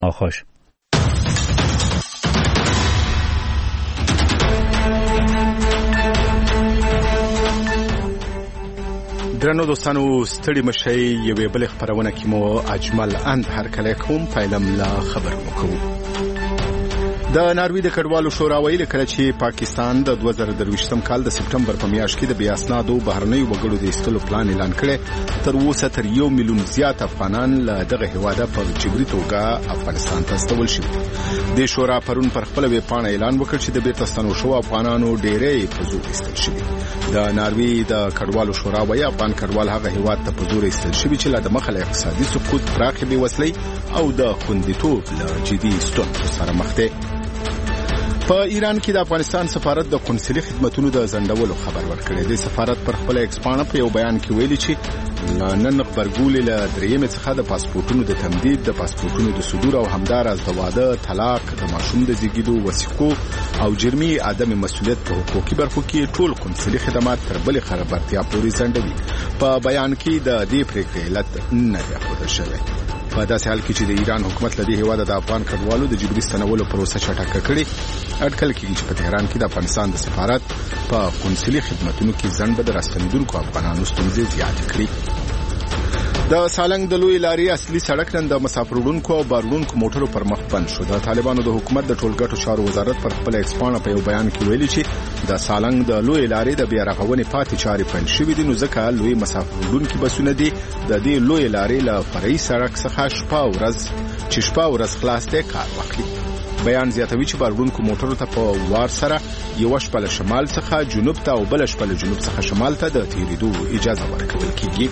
خوش. درنو دوستانو ستړي مشي یوې بل خبرونه کې مو اجمل اند هر کله کوم پایلم لا خبر وکړو. د ناروی د کډوالو شورا ویل کړه چې پاکستان د 2023م کال د سپټمبر په میاشت کې د بیا اسنادو بهرنۍ وګړو د ایستلو پلان اعلان کړي. تر اوسه تر 1 میلیون زیات افغانان له دغه هیواده په جبري توګه افغانستان ته استول شوي. د شورا پرون پر خپل ویب پاڼه اعلان وکړ چې د بیرته ستنو شو افغانانو ډېرې په زور ایستل شوي. د ناروی د کډوالو شورا وایي افغان کډوال هغه هیواد ته په زور ایستل شوي چې له د مخه اقتصادي سقوط، پراخې بېوزلۍ او د خوندیتوب له جدي ستونزو سره مخ دي. په ایران کې د افغانستان سفارت د قونسلي خدماتو د ځنډولو خبر ورکړی دی. سفارت پر خپل ایکس پاڼه په یو بیان کې ویلي چې نن خبرګولې له درېیمې څخه د پاسپورتونو د تمدید، د پاسپورتونو د صدور او همداراز د واده، طلاق، د ماشوم د زیږیدو وثیقو او جرمي عدم مسؤلیت په حقوقي برخو کې ټول قونسلي خدمات تر بلې خبرتیا پورې ځنډوي. په بیان کې د دې پریکړې علت نه دی ښودل شوی. په داسې حال کې چې د ایران حکومت له دې هیواده د افغان کډوالو د جبري ستنولو پروسه چټکه کړې، اټکل کېږي چې په تهران کې د افغانستان د سفارت په قونسلي خدماتو کې ځنډ به د راستنېدونکو افغانانو ستونزې زیاتې کړي. د سالنګ د لوی لارې اصلي سړک نن د مسافروړونکو او باروړونکو موټرو پر مخ بند شو. د طالبانو د حکومت د ټولګټو چارو وزارت پر خپل ایکس پاڼه په یو بیان کې ویلي چې د سالنګ د لوی لارې د بیا رغونې پاتې چارې پیل شوې دي، نو ځکه لوی مسافروړونکو بسونه دي د دې لوی لارې له فرعي سړک څخه شپه ورځ خلاص دي کار وکړي. بیان زیاتوي چې باروړونکو موټرو ته په وار سره یو شپه له شمال څخه جنوب ته او بل شپه له جنوب څخه شمال ته د تیریدو اجازه ورکول کیږي.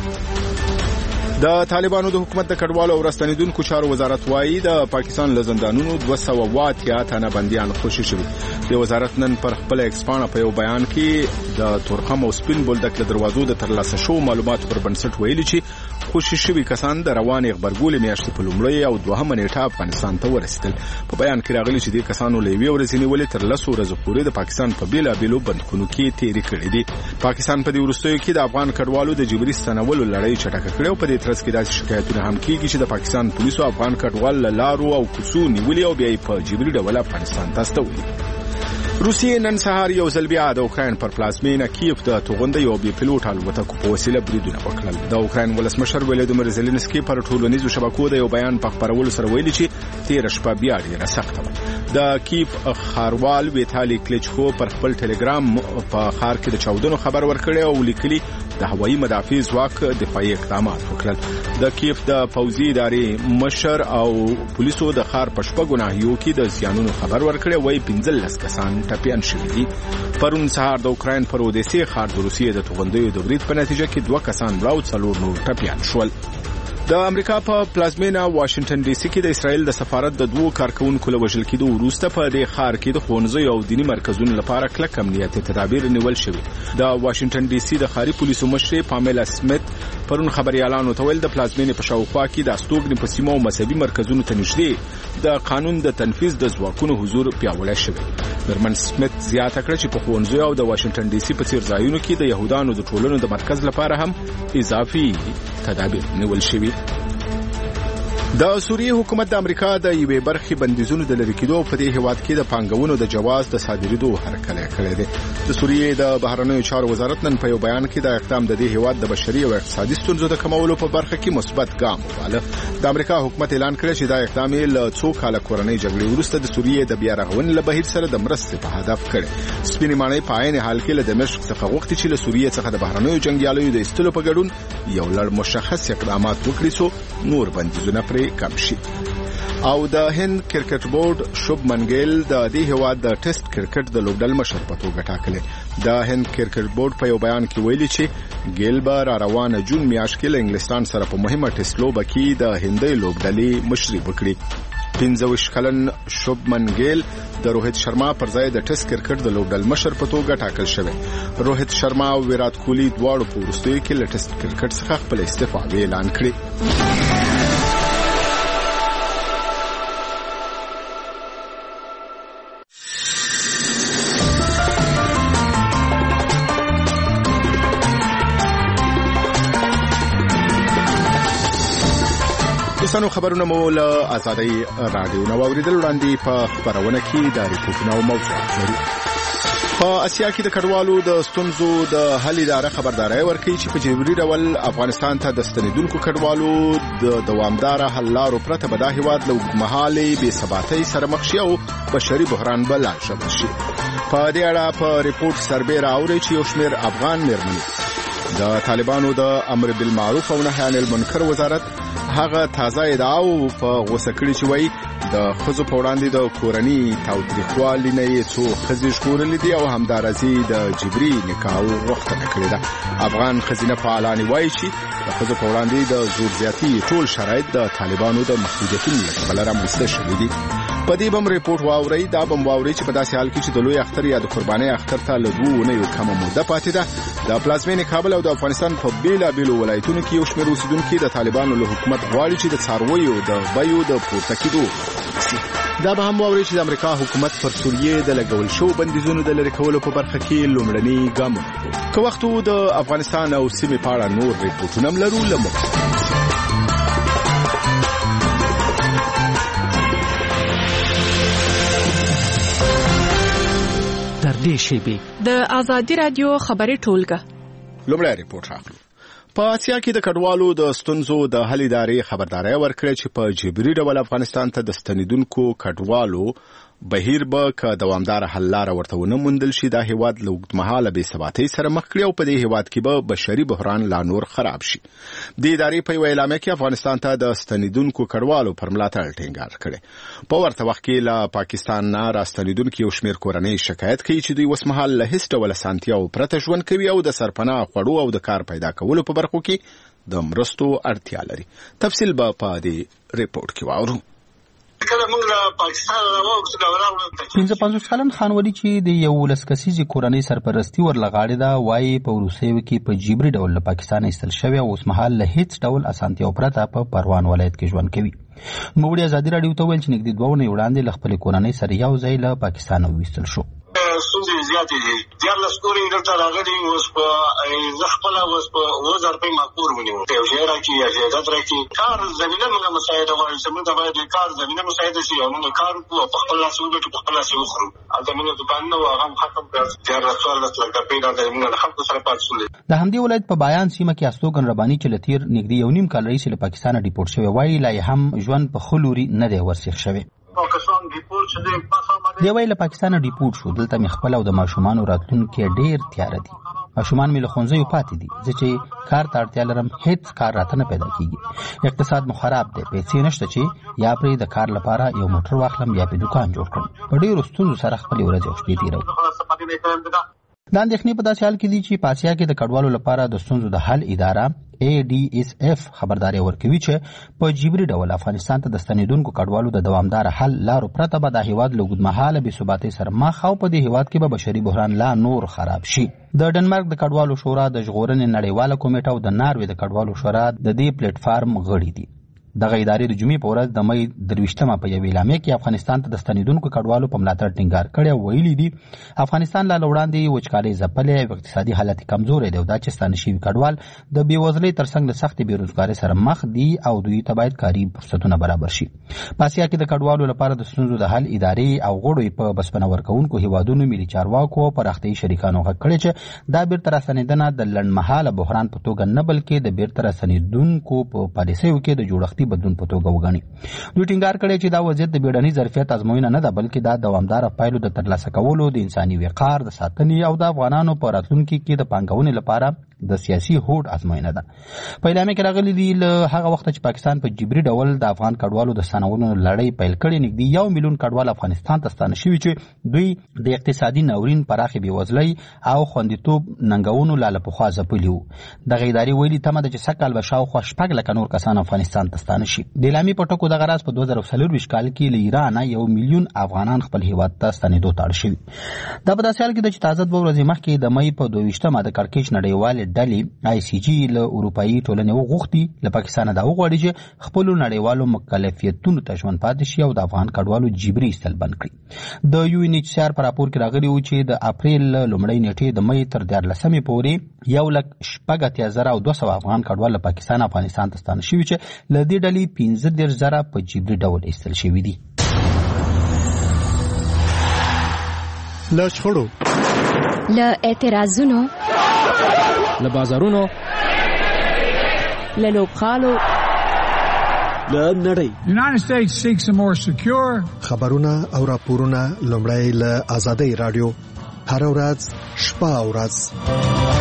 د طالبانو د حکومت د کډوالو او راستنیدونکو چارو وزارت وایي د پاکستان له زندانونو 280 تنه بنديان خوشي شوي. د وزارت نن پر خپل ایکس پاڼه په یو بیان کې د تورخم او سپین بولدک له دروازو د ترلاسه شو معلوماتو پر بنسټ ویلي چې خوشي شوي کسان د روانې خبرګولې میاشتې په لومړۍ او دوهمه نیټه افغانستان ته ورسېدل. په بیان کې راغلي چې د کسانو له یوې ورځې نیولې تر 10 ورځې پورې د پاکستان په بیلابیلو بندخونو کې تیرې کړې دي. پاکستان په دې وروستیو کې د افغان کډوالو د جبري ستنولو لړۍ چټکه کړې او په دې ترڅ کې داسې شکایتونه هم کیږي چې د پاکستان پولیسو افغان کډوال له لارو او کوڅو نیولي او بیا په جبري ډول افغانستان ته استولي. روسیې نن سهار یو ځل بیا د اوکراین پر پلازمینه کیف د توغندۍ او بي پيلوټ الوتکو په وسیله بریدونه وکړل. د اوکراین ولسمشر ولادیمیر زيلنسکي پر ټولنیزو شبکو د یو بیان په خبرولو سره ویلي چې تیر شپه بیا ډیره سخته وه. د کیف خاروال ویتالي کلیچکو پر خپل ټلګرام په خار کې د چاودنو خبر ورکړی او لیکلي د هوایي مدافع ځواک دفاعي اقدامات وکړل. د کیف د پوځي ادارې مشر او پولیسو د خار په شپږو ناحیو کې د زیانونو خبر ورکړی، وایي 15 کسان ټپیان شوي دي. پرون سهار د اوکراین پر اودیسې ښار د روسیې د توغندیو د برید په نتیجه کې 2 کسان مړه او 4 نور ټپیان شول. د امریکا په پلازمینه واشنگټن ډي سي کې د اسرائیل د سفارت د 2 کارکونکو له وژل کېدو وروسته په دې ښار کې د ښوونځیو او دیني مرکزونو لپاره کلک امنیتي تدابیر نیول شوي. د واشنگټن ډي سي د ښاري پولیسو مشر پامیلا سمیت پرون خبريالانو ته ویل د پلازمینه په شاوخوا کې د استوګنې په سیمو او مذهبي مرکزونو ته نږدې د قانون د تنفيذ د ځواکونو حضور پیاوړی شوی. درمن سمیت زیاته کړه چې په ښوونځیو او د واشنگټن ډي سي په څیر ځایونو کې د يهودانو د ټولنو د مرکز لپاره هم اضافي تدابیر نیول شوي. د سوریې حکومت د امریکا د یوې برخې بندیزونو د لری کېدو په دې هیواد کې د پانګونو د جواز د صادریدو هرکلی کړی دی. د سوریې د بهرنیو چارو وزارت نن په یو بیان کې د اقدام د دې هیواد د بشري او اقتصادي ستونزو د کمولو په برخه کې مثبت ګام وواله. د امریکا حکومت اعلان کړی چې دا اقدام له څو کاله کورنۍ جګړې وروسته د سوریې د بیا رغونې له بهیر سره د مرستې په هدف کړی. سپینې ماڼۍ په عین حال کې له دمشق څخه غوښتي چې له سوریې څخه د بهرنیو جنګیالیو د ایستلو په ګډون یو لړ مشخص اقدامات وکړي څو نور بندیزونه پرې کم شي. او د هند کرکټ بورډ شوبمن ګیل د دې هیواد د ټیسټ کرکټ د لوبډل مشر په توګه ټاکلی. د هند کرکټ بورډ په یو بیان کې ویلي چې ګیل به را روانه جون میاشت کې له انګلستان سره په مهمه ټیسټ لوبه کې د هندۍ لوبډلې مشري وکړي. 15 کلن شوبمن ګیل د روهیت شرما پر ځای د ټیسټ کرکټ د لوبډل مشر په توګه ټاکل شوی. روهیت شرما او ویرات کوهلی دواړو په وروستیو کې له ټیسټ کرکټ څخه خپل استعفا اعلان کړې. دوستانو خبرونه مو له آزادۍ رادیو نو اوریدل وړاندې په خبرونه کې د ریپورتونو او موضوعات لرو. په اسیا کې د کډوالو د ستونزو د حل اداره خبرداري ورکړي چې په جبري ډول افغانستان ته د ستنیدونکو کډوالو د دوامدار حل لارو پرته به دا هیواد له اوږدمهالې بې ثباتۍ سره مخ شي او بشري بحران به لا شدید شي. په دې اړه په ریپورت سربېره اوري چې یو شمېر افغان مېرمنې د طالبانو د امر بالمعروف او نهي عن المنکر وزارت هغه تازه ادعاو په غوسه کړي چې وایي د ښځو په وړاندې د کورني تاوتریخوالي نه یې څو ښځې ژغورلې دي او همداراز د جبري نکاح غوښتنه کړې ده. افغان ښځینه فعالان وایي چې د ښځو په وړاندې د زور زیاتي ټول شرایط د طالبانو د محدودیتونو له کبله رامنځته شوي دي. په دې بم ریپورت واورئ دا بم واورئ چې په داسې حال کې چې د لوی اختر یا د قربانۍ اختر ته له 2 اونیو کمه موده پاتې ده. د پلازمینې کابل او د افغانستان په بیلابیلو ولایتونو کې یو شمېر اوسیدونکي د طالبانو له حکومت غواړي چې د څارویو د بیو د پورته کېدو دا به هم واورئ چې د امریکا حکومت پر سوریې د لګول شوو بندیزونو د لرې کولو په برخه کې لومړني ګامونه که وخت د افغانستان او سیمې په اړه نور ریپورټونه هم لرو. له د آزادی رادیو خبري ټولګه لومړی ریپورت راغلو. په اسیا کې د کډوالو د ستونزو د حل ادارې خبرداري ورکړه چې په جبري ډول افغانستان ته د ستنیدونکو کډوالو بهیر به که دوامدار حل لاره ورته ونه موندل شي دا هیواد له اوږدمهاله بې ثباتۍ سره مخ کړي او په دې هیواد کې به بشري بحران لا نور خراب شي. د ادارې په یوه اعلامیه کې افغانستان ته د ستنیدونکو کډوالو پر ملاتړ ټینګار کړی. په ورته وخت کې له پاکستان نه راستنیدونکي یو شمېر کورنۍ شکایت کوي چې دوی اوسمهال له هیڅ ډول اسانتیاو پرته ژوند کوي او د سرپناه خوړو او د کار پیدا کولو په برخو کې د مرستو اړتیا لري. تفصیل به په دې ریپورت کې واورو. 55 کلن خانوالي چې د یو لسکسیزي کورنۍ سرپرستی ورلغاړي دا وایي په روسیې کې په جبري ډول له پاکستان ایستل شوی او اوسمهال له هیڅ ډول اسانتیاو پرته په پروان ولایت کې ژوند کوي. نوموړي آزادي راډیو ته ویل چې نږدې 2 اونۍ وړاندې له خپلې کورنۍ سره یو ځای له پاکستان وویستل شو. ستونزې زیاتې دي. 14 کورې دلته راغلي اوس په زه خپله اوس په 2000 روپۍ ما کور ونیو. یو شی راکړي یا جایداد راکړي. کار زمینه موږ مساعده غواړي چې موږ باید د کار زمینه مساعده شي او موږ کار وکړو په خپل لاس وګټو په خپل لاس وخورو. هلته موږ دوکانونه و هغه هم ختم کړل. 14 لک روپۍ راغلي موږ له خلکو سره پاتې شولې. د همدې ولایت په بیان سیمه کې استوګن رباني چې له تېر نږدې 1.5 کال راهیسې له پاکستانه ډیپورټ شوی وایي لا یې هم ژوند په ښه لوري نه دی ورسیخ شوی. دی وایي له پاکستانه ډیپورټ شو. دلته مې خپل او د ماشومانو راتلونکي ډېر تیاره دي. ماشومان مې له ښوونځیو پاتې دي. زه چې کار ته اړتیا لرم هیڅ کار راته نه پیدا کېږي. اقتصاد مو خراب دی. پیسې نشته چې یا پرې د کار لپاره یو موټر واخلم یا پرې دکان جوړ کړم. په ډېرو ستونزو سره خپلې ورځې او شپې تېروم. دا اندېښنې په داسې حال کې دي چې په اسیا کې د کډوالو لپاره د ستونزو د حل اداره ADSF خبرداري ورکوي چې په جبري ډول افغانستان ته د ستنیدونکو کډوالو د دوامدار حل لارو پرته به د هیواد له اوږدمهاله بې ثباتۍ سره مخ او په دې هیواد کې به بشري بحران لا نور خراب شي. د ډنمارک د کډوالو شورا د ژغورنې نړیواله کمیټه او د ناروې د کډوالو شورا د دې پلیټ فارم غړي دي. دغه ادارې د جمعې په ورځ د مې 23مه په یوې اعلامیه کې افغانستان ته د ستنیدونکو کډوالو په ملاتړ ټینګار کړی او ویلي دي افغانستان لا وړاندې وچکالۍ ځپلی او اقتصادي حالت کمزوری دی او دا چې ستانه شوي کډوال د بېوزلۍ ترڅنګ د سختې بېروزګارۍ سره مخ دي او دوی ته باید کاري فرصتونه برابر شي. په اسیا کې د کډوالو لپاره د ستونزو د حل ادارې او غړو په بسپنه ورکوونکو هیوادونو ملي چارواکو او پراختیایي شریکانو غږ کړی چې دا بیرته راستنېدنه د لنډمهاله بحران په توګه نه بلکې د بیرته راستنېدونکو په پالیسیو کې د جوړښتي بدلون په توګه وګڼي. دوی ټینګار کړی چې دا وضعیت د بیړني ظرفیت ازموینه نه ده بلکې دا دوامداره پایلو د ترلاسه کولو د انساني وقار د ساتنې او د افغانانو په راتلونکي کې د پانګونې لپاره د سیاسي هوډ ازموینه ده. په اعلامیه کې راغلي دي له هغه وخته چې پاکستان په جبري ډول د افغان کډوالو د ستنولو لړۍ پیل کړې نږدې 1 میلیون کډوال افغانستان ته ستانه شوي چې دوی د اقتصادي ناورین پراخې بېوزلۍ او خوندیتوب ننګونو لا له پخوا ځپلي وو. دغه ادارې ویلي تمه ده چې سږکال به شاوخوا 6 لکه نور کسان افغانستان ته ستانه شي. د اعلامیې په ټکو دغه راز په 2024 کال کې له ایرانه 1 میلیون افغانان خپل هیواد ته ستنېدو ته اړ شوي. دا په داسې حال کې ده چې تازه 2 ورځې مخکې د مې په 22مه د کړکېچ نړیوالې ډلې ICG له اروپایي ټولنې وغوښتي له پاکستانه دا وغواړي چې خپلو نړیوالو مکلفیتونو ته ژمن پاتې شي او د افغان کډوالو جبري ایستل بند کړي. د UNHCR په راپور کې راغلي و چې د اپریل لومړۍ نیټې د مې تر 14 پورې 1,80,200 افغان کډوال له پاکستان افغانستان ته ستانه شوي چې له دې ډلې 15,000 په جبري ډول ایستل شوي دي. له شخړو، له اعتراضونو، له بازارونو، له لوبغالو، له نړۍ. United States seeks a more secure. خبرونه او راپورونه لومړی له آزادۍ رادیو هر ورځ شپه او ورځ.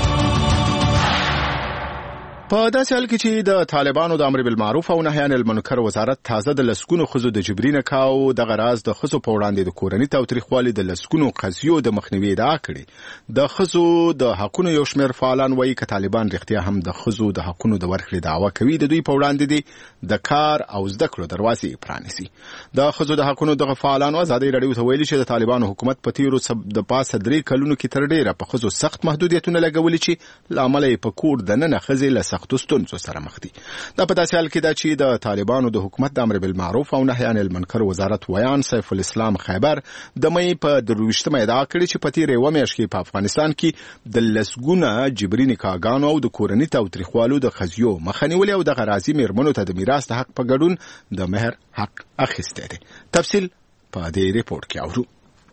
په داسې حال کې چې د طالبانو د امر بالمعروف او نهي عن المنکر وزارت تازه د لسګونو ښځو د جبري نکاح او دغه راز د ښځو په وړاندې د کورني تاوتریخوالي د لسګونو قضیو د مخنیوي ادعا کړې. د ښځو د حقونو یو شمېر فعالان وایي که طالبان رښتیا هم د ښځو د حقونو د ورکړې دعوه کوي د دوی په وړاندې دي د کار او زده کړو دروازې پرانیسي. د ښځو د حقونو دغه فعالانو ازادۍ راډیو ته ویلي چې د طالبانو حکومت په تیرو د پاسه 3 کلونو کې تر ډیره په ښځو سخت محدودیتونه لګولي چې له امله یې په کور دننه ښځې له سختو ستونزو سره مخ دي. دا په داسې حال کې ده چې د طالبانو د حکومت د امر بالمعروف او نهي عن المنکر وزارت ویان سیف الاسلام خیبر د مې په 23 ادعا کړې چې په تیرې 1 میاشت کې په افغانستان کې د لسګونه جبري نکاحګانو او د کورني تاوتریخوالو د قضیو مخه نیولې او د غرازي میرمنو ته د میراث د حق په ګډون د مهر حق اخیستی دی. تفصیل په دې ریپورت کې اورو.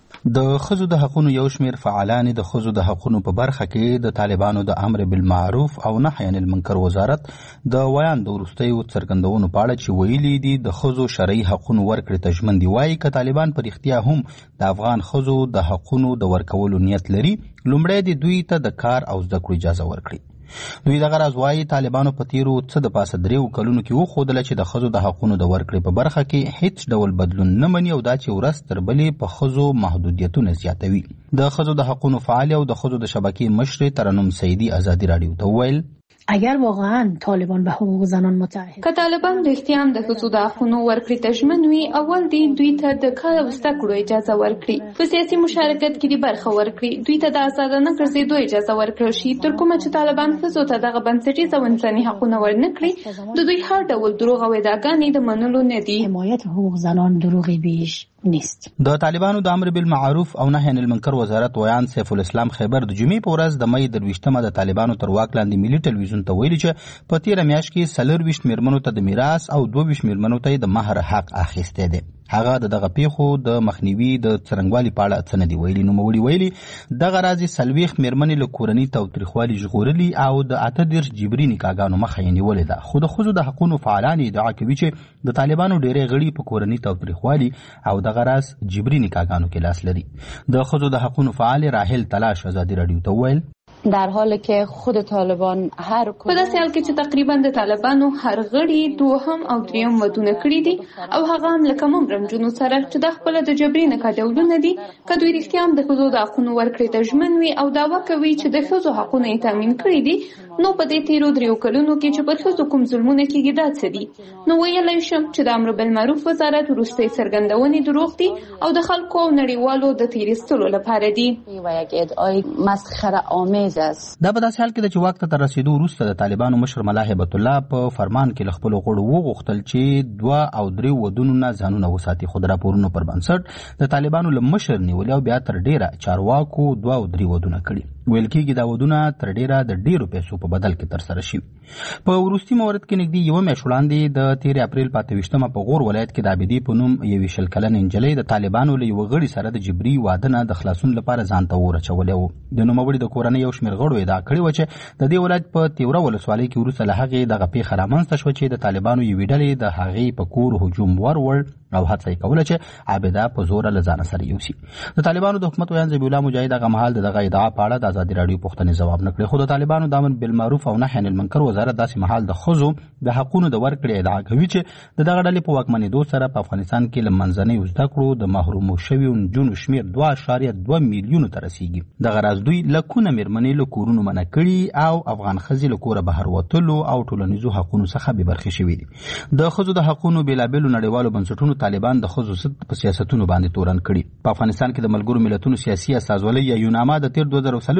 د ښځو د حقونو یو شمېر فعالان د ښځو د حقونو په برخه کې د طالبانو د امر بالمعروف او نهي عن المنکر وزارت د ویان د وروستیو څرګندونو په اړه چې ویلي دي د ښځو شرعي حقونو ورکړې ته ژمن دي. وایي که طالبان په رښتیا هم د افغان ښځو د حقونو د ورکولو نیت لري لومړی د دوی ته د کار او زده کړو اجازه ورکړي. دوی دغه راز وایي طالبانو په تیرو څه د پاسه 3 کلونو کې وښودله چې د ښځو د حقونو د ورکړې په برخه کې هیڅ ډول بدلون نه مني او دا چې ورځ تر بلې په ښځو محدودیتونه زیاتوي. د ښځو د حقونو فعال او د ښځو د شبکې مشرې ترنم سیدي ازادي راډیو ته وویل اگر واقعا طالبان به حقوق زنان متعهد که طالبان رښتیا هم د ښځو د حقونو ورکړې ته ژمن وي اول دوی ته د کار او زده کړو اجازه ورکړي، په سیاسي مشارکت کې د برخه ورکړي، دوی ته د ازادانه ګرځېدو اجازه ورکړل شي. تر کومه چې طالبان ښځو ته دغه بنسټیز او انساني حقونه ورنکړي د دوی هر ډول دروغ او ادعاګانې د منلو نه دي. حمایت حقوق زنان دروغی بیش نیست. د طالبانو د امر بالمعروف او نهي عن المنکر وزارت ویان سیف الاسلام خیبر د جمعې په ورځ د مې 23 د طالبانو تر واک لاندې ملي ټلویزیون ته ویلي چې په تیره میاشت کې 24 میرمنو ته د میراث او 22 میرمنو ته د مهر حق اخیستی دی. هغه دغه پیښو د مخنیوي د څرنګوالي په اړه څه نه دی ویلي. نوموړي ویلي دغه راز 40 میرمنې له کورني تاوتریخوالي ژغورلي او د 18 جبري نکاحګانو مخه یې نیولې ده. خو د ښځو د حقونو فعالان ادعا کوي چې د طالبانو ډېری غړي په کورني تاوتریخوالي او دغه راز جبري نکاحګانو کې لاس لري. د ښځو د حقونو فعال راحل تلاش ازادي راډیو ته وویل در حالی که خود طالبان هر په داسې حال کې چې تقریبا د طالبانو هر غړي دوهم او دریم ودونه کړي دي او هغه هم له کم عمره نجونو سره چې د خپله د جبري نکاح ډولونه دي که دوی رښتیا هم د ښځو د حقونو ورکړې ته ژمن وي او دعوه کوي چې د ښځو حقونه یې تامین کړي دي نو په دې تیرو 3 کلونو کې چې پر ښځو کوم ظلمونه کېږي دا څه دي. نو ویلی شم چې د امر بالمعروف وزارت وروستۍ څرګندونې دروغ دي او د خلکو او نړیوالو د تیریستلو لپاره دي و یک ادعای مسخره آمیز است. دا په داسې حال کې چې وخت ته رسیدو وروسته د طالبانو مشر ملا هیبت الله په فرمان کې له خپلو غړو وغوښتل چې 2 او 3 ودونو نه ځانونه وساتي. خو د راپورونو پر بنسټ د طالبانو له مشر نیولې او بیا تر ډیره چارواکو 2 او 3 ودونه کړي. ویل کېږي دا ودونه تر ډیره د ډیرو پیسو په بدل کې ترسره شوي. په وروستي مورد کې نږدې 1 میاشت وړاندې د 13 اپریل 25 په غور ولایت کې د عابدي په نوم 21 کلنه نجلۍ د طالبانو له یو غړي سره د جبري واده نه د خلاصون لپاره ځان ته اور اچولی و. د نوموړي د کورنۍ یو شمېر غړو ادعا کړې وه چې د دې ولایت په تیوره ولسوالۍ کې وروسته له هغې دغه پیښه رامنځته شوه چې د طالبانو یوې ډلې د هغې په کور هجوم ورور او هڅه یې کوله چې عابده په زوره له ځانه سره یوسي. د طالبانو د حکومت ویان ذبیح الله مجاهد هغه مهال دغه ادعا په اړه د ازادي راډیو پوښتنې ځواب نه کړې. خو د طالبانو د امر بالمعروف او نهي عن المنکر وزارت داسې مهال د ښځو د حقونو د ورکړې ادعا کوي چې د دغه ډلې په واکمنېدو سره په افغانستان کې له منځنیو زده کړو د محرومو شویو نجونو شمېر 2.2 میلیونو ته رسیږي. دغه راز دوی لکونه میرمنې له کورونو منع کړي او افغان ښځې له کوره بهر وتلو او ټولنیزو حقونو څخه بې برخې شوي دي. د ښځو د حقونو بېلابېلو نړیوالو بنسټونو طالبان د ښځو ضد په سیاستونو باندې تورن کړي. په افغانستان کې د ملګرو ملتونو سیاسي استازولۍ یا یوناما د تیر 2004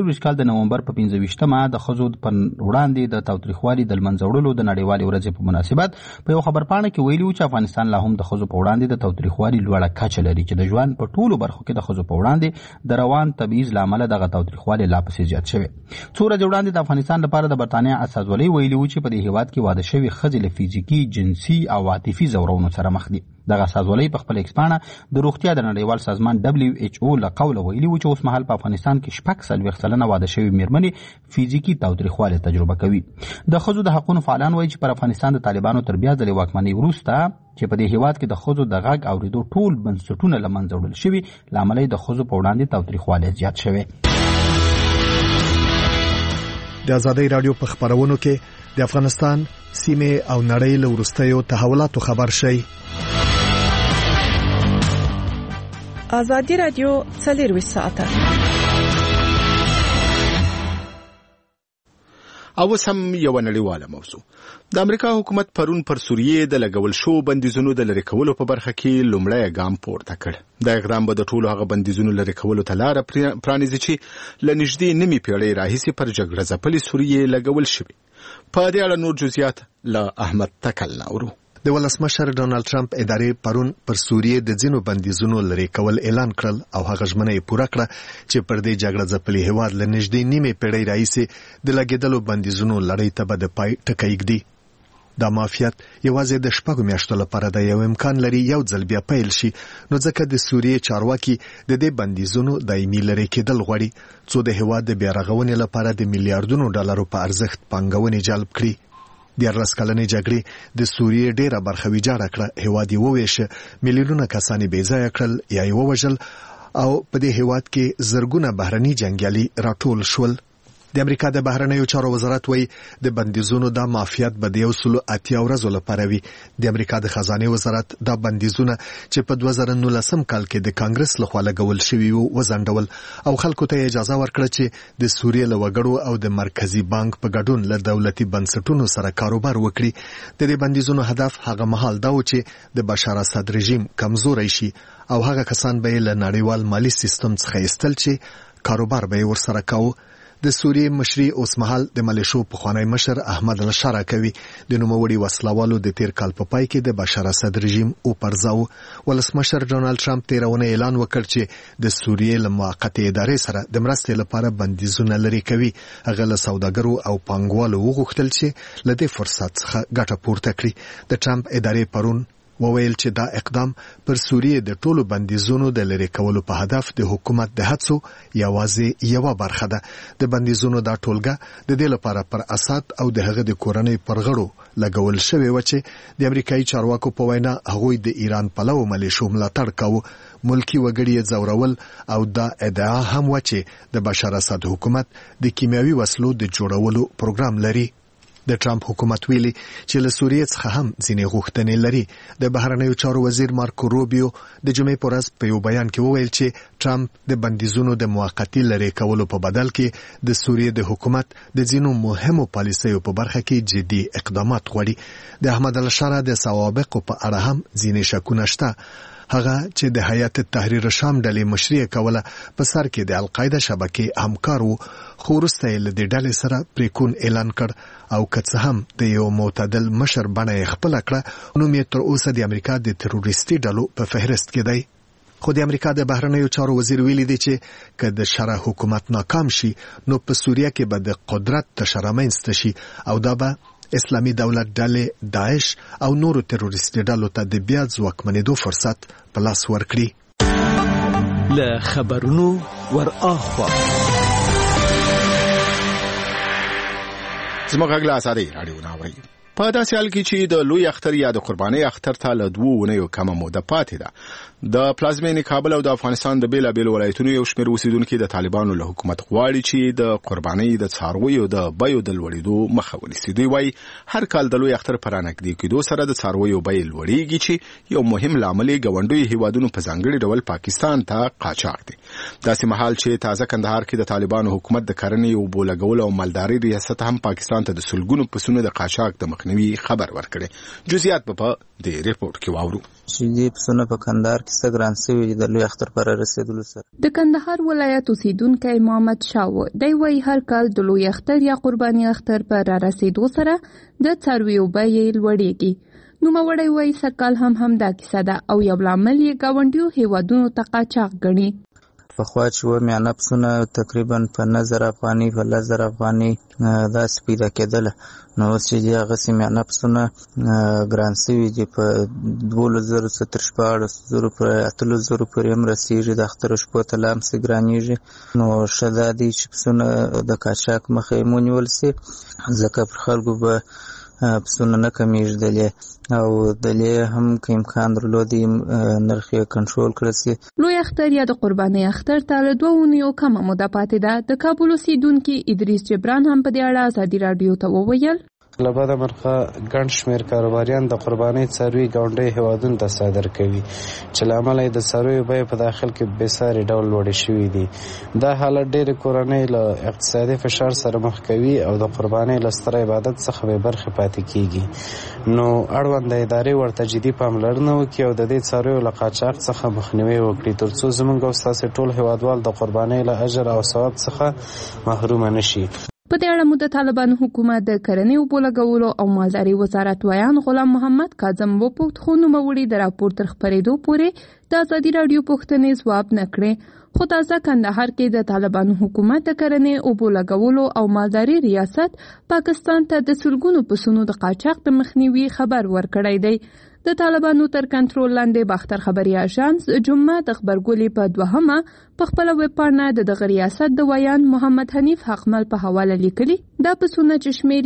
2024 کال د نومبر په 25مه د ښځو پر وړاندې د تاوتریخوالي د لمنځه وړلو د نړیوالې ورځې په مناسبت په یو خبرپاڼه کې ویلي و چې افغانستان لا هم د ښځو په وړاندې د تاوتریخوالي لوړه کچه لري چې د ژوند په ټولو برخو کې د ښځو په وړاندې د روان تبعیض له امله دغه تاوتریخوالي لا پسې زیات شوی. څو ورځې وړاندې د افغانستان لپاره د برتانیا استازولۍ ویلي و چې په دې هیواد کې واده شوي ښځې له فزیکي، جنسي او عاطفي ځورونو سره مخ دي. دغه استازولۍ په خپل ایکس پاڼه د روغتیا د نړیوال سازمان WHO له قوله ویلي و چې اوس مهال په افغانستان کې 40% واده شوي مېرمنې فزیکي تاوتریخوالی تجربه کوي. د ښځو د حقونو فعالان وایي چې پر افغانستان د طالبانو تر بیا ځلې واکمنۍ وروسته چې په دې هیواد کې د ښځو د غږ اورېدو ټول بنسټونه له منځه وړل شوي، له امله د ښځو په وړاندې تاوتریخوالی زیات شوی. د ازادۍ رادیو په خبرونو کې د افغانستان سیمه او نړۍ له وروستیو تحولاتو خبر شي. ازادي رادیو 24 ساعته. او سم یو نړیواله موضوع. د امریکا حکومت پرون پر سوریې د لګول شو بندیزونو د لری کولو په برخه کې لومړی ګام پورته کړ. دا اقدام به د ټولو هغه بندیزونو لری کولو ته لار پرانیزي چې لنږدې نیمه پیړۍ راهیسې پر جګړه ځپلې سوریې لګول شوی. په دې اړه نور جزئیات له احمد تکل نورو. د ولسمشر ډونالد ټرمپ ادارې پرون پر سوریې د ځینو بندیزونو لری کول اعلان کړل او هغه ژمنه یې پوره کړه چې پر دې جګړه ځپلي هیواد له نږدې نیمه پیړۍ راهیسې د لګیدلو بندیزونو لړۍ ته به د پای ټکی ږدي. دا مافیات یوازې د 6 میاشتو لپاره د یو امکان لري یو ځل بیا پیل شي، نو ځکه د سوریې چارواکي د دې بندیزونو دایمي لری کېدل غواړي څو د هیواد د بیا رغونې لپاره د میلیارډونو ډالرو په ارزښت پانګونې جلب کړي. د 14 کلنې جګړې د سوریې ډیره برخه ویجاړه کړه، هیواد یې وویشه، میلیونونه کسان بې ځایه کړل یا یې ووژل او په دې هیواد کې زرګونه بهرني جنګیالي راټول شول. د امریکا د بهرنیو چارو وزارت وایي د بندیزونو دا مافیات به د 180 ورځو لپاره وي. د امریکا د خزانه وزارت دا بندیزونه چې په 2019 کال کې د کانګرس لخوا لګول شوي وو وزندول او خلکو ته اجازه ورکړه چې د سوریې له وګړو او د مرکزی بانک په ګډون له دولتي بنسټونو سره کاروبار وکړي. د دې بندیزونو هدف هغه مهال دا و چې د بشار اسد رژیم کمزوري شي او هغه کسان به له نړیوال مالی سیستم څخه ایستل چې کاروبار به ورسره کاوه. د سوریې مشري اوس مهال د ملیشو پخوانی مشر احمد الشارع کوي. د نوموړي وسلوالو د تیر کال په پای کې د بشار اسد رژیم او پرځاو. ولسمشر ډونالد ټرمپ تیرونه اعلان وکړ چې د سوریې له موقتې ادارې سره د مرستې لپاره بندیزونه لري کوي. هغه له سوداګرو او پانګوالو وغوښتل چې له دې فرصت څخه ګټه پورته کړي. د ټرمپ ادارې پرون وویل چې دا اقدام پر سوریې د ټولو بندیزونو د لری کولو په هدف د حکومت د هڅو یوازې یو برخه ده. د بندیزونو دا ټولګه د دې لپاره پر اسد او د هغه د کورنۍ پر غړو لګول شوی و چې د امریکایي چارواکو په وینا هغوی د ایران پلو ملیشو ملاتړ کاوه. ملکی وګړي ځورول او دا ادعا هم و چې د بشار اسد حکومت د کیمیاوي وسلو د جوړولو پروګرام لري. د ټرمپ حکومت ویلي چې له سوریې څخه هم ځینې غوښتنې لري. د بهرنیو چارو وزیر مارکو روبیو د جمعې په ورځ په یو بیان کې وویل چې ټرمپ د بندیزونو د موقتي لرې کولو په بدل کې د سوریې د حکومت د ځینو مهمو پالیسیو په برخه کې جدي اقدامات غواړي. د احمد الشارع د سوابقو په اړه هم ځینې شکونه شته. هغه چې د حیات تحریر شام ډلې مشري کوله په سر کې د القاعده شبکې همکار وو، خو وروسته یې له دې ډلې سره پریکون اعلان کړ او که څه هم د یو معتدل مشر بڼه یې خپله کړه، نوم یې تر اوسه د امریکا د تروریستي ډلو په فهرست کې دی. خو د امریکا د بهرنیو چارو وزیر ویلي دی چې که د شرع حکومت ناکام شي نو په سوریه کې به د قدرت تشر رامنځته شي او دا به اسلامي دولت ډلې داعش او نورو تروریستي ډلو ته د بیا ځواکمنېدو فرصت په لاس ورکړي. له خبرونو ور اخوا زموږ غږ له ازادۍ راډیو نه اورئ. په داسې حال کې چې د لوی اختر یا د قربانۍ اختر ته له 2 اونیو کمه موده پاتې ده، د پلازمینې کابل او د افغانستان د بیلابیلو ولایتونو یو شمېر اوسیدونکي د طالبانو له حکومت غواړي چې د قربانۍ د څارویو د بیو د لوړېدو مخه ونیسي. دوی وایي هر کال د لوی اختر په رانږدې کېدو سره د څارویو بیې لوړېږي چې یو مهم لامل یې ګاونډیو هیوادونو په ځانګړي ډول پاکستان ته قاچاق دی. داسې مهال چې تازه کندهار کې د طالبانو حکومت د کرنې اوبو لګولو او مالدارۍ ریاست هم پاکستان ته د سلګونو پسونو د قاچاق د مخنیوي خبر ورکړي. جزئیات په د ریپورت کې واورو چې دې پسونه په کندهار کې څه ګران شوي د لوی اختر پر رسیدلو سره. د کندهار ولایت اوسیدونکی محمد شاه دی وایي هر کال د لوی اختر یا قرباني اختر پر رسیدو سره د څارویو بیې لوړېږي. نوموړی وایي سږکال هم دا کیسه ده او یو لامل یې ګاونډیو هیوادونو ته قاچاق ګڼي. پخوا چې و میانه پسونه تقریبا په 9,000 افغانۍ په 10,000 افغانۍ داسې پیدا کېدله، نو اوس چې دي هغسې میانه پسونه ګران شوي دي په 12,000 څخه تر 14,000 پورې 8,000 پورې هم رسېږي. د اخترو شپو ته لا همسې ګرانېږي. نو ښه دا دی چې پسونه د قاچاق مخه یې ونیول سي، ځکه پر خلکو به پسونه نه کمیږدلې او دلې هم که امکان درلودی نرخ یې کنټرول کړی سي. لوی اختر یا د قربانۍ اختر ته له 2 اونیو کمه موده پاتې ده. د کابل اوسیدونکي ادریس جبران هم په دې اړه ازادي راډیو ته وویل له بده مرغه ګڼ شمېر کاروباریان د قربانۍ څاروي ګاونډیو هیوادونو ته صادر کوي، چې له امله یې د څارویو بیې په داخل کې بېساري ډول لوړې شوي دي. دا حالت ډېرې کورنۍ له اقتصادي فشار سره مخ کوي او د قربانۍ له ستر عبادت څخه بې برخې پاتې کیږي. نو اړوند ادارې ورته جدي پاملرنه وکړي او د دې څارویو له قاچاق څخه مخنیوی وکړي، تر څو زموږ او ستاسې ټول هیوادوال د قربانۍ له اجر او ثواب څخه محرومه نشي. په دې اړه مو د طالبانو حکومت د کرنې اوبو لګولو او مالدارۍ وزارت ویان غلام محمد کاظم وپوښت، خو نوموړي د راپور تر خپرېدو پورې د ازادي راډیو پوښتنې ځواب نه کړې. خو تازه کندهار کې د طالبانو حکومت د کرنې اوبو لګولو او مالدارۍ ریاست پاکستان ته د سلګونو پسونو د قاچاق د مخنیوي خبر ورکړی دی. د طالبانو تر کنټرول لاندې باختر خبري اژانس جمعه د خبرګولې په 2 په خپل ویب پاڼه د دغه ریاست د ویان محمد حنیف حقمل په حواله لیکلي دا پسونه چې شمېر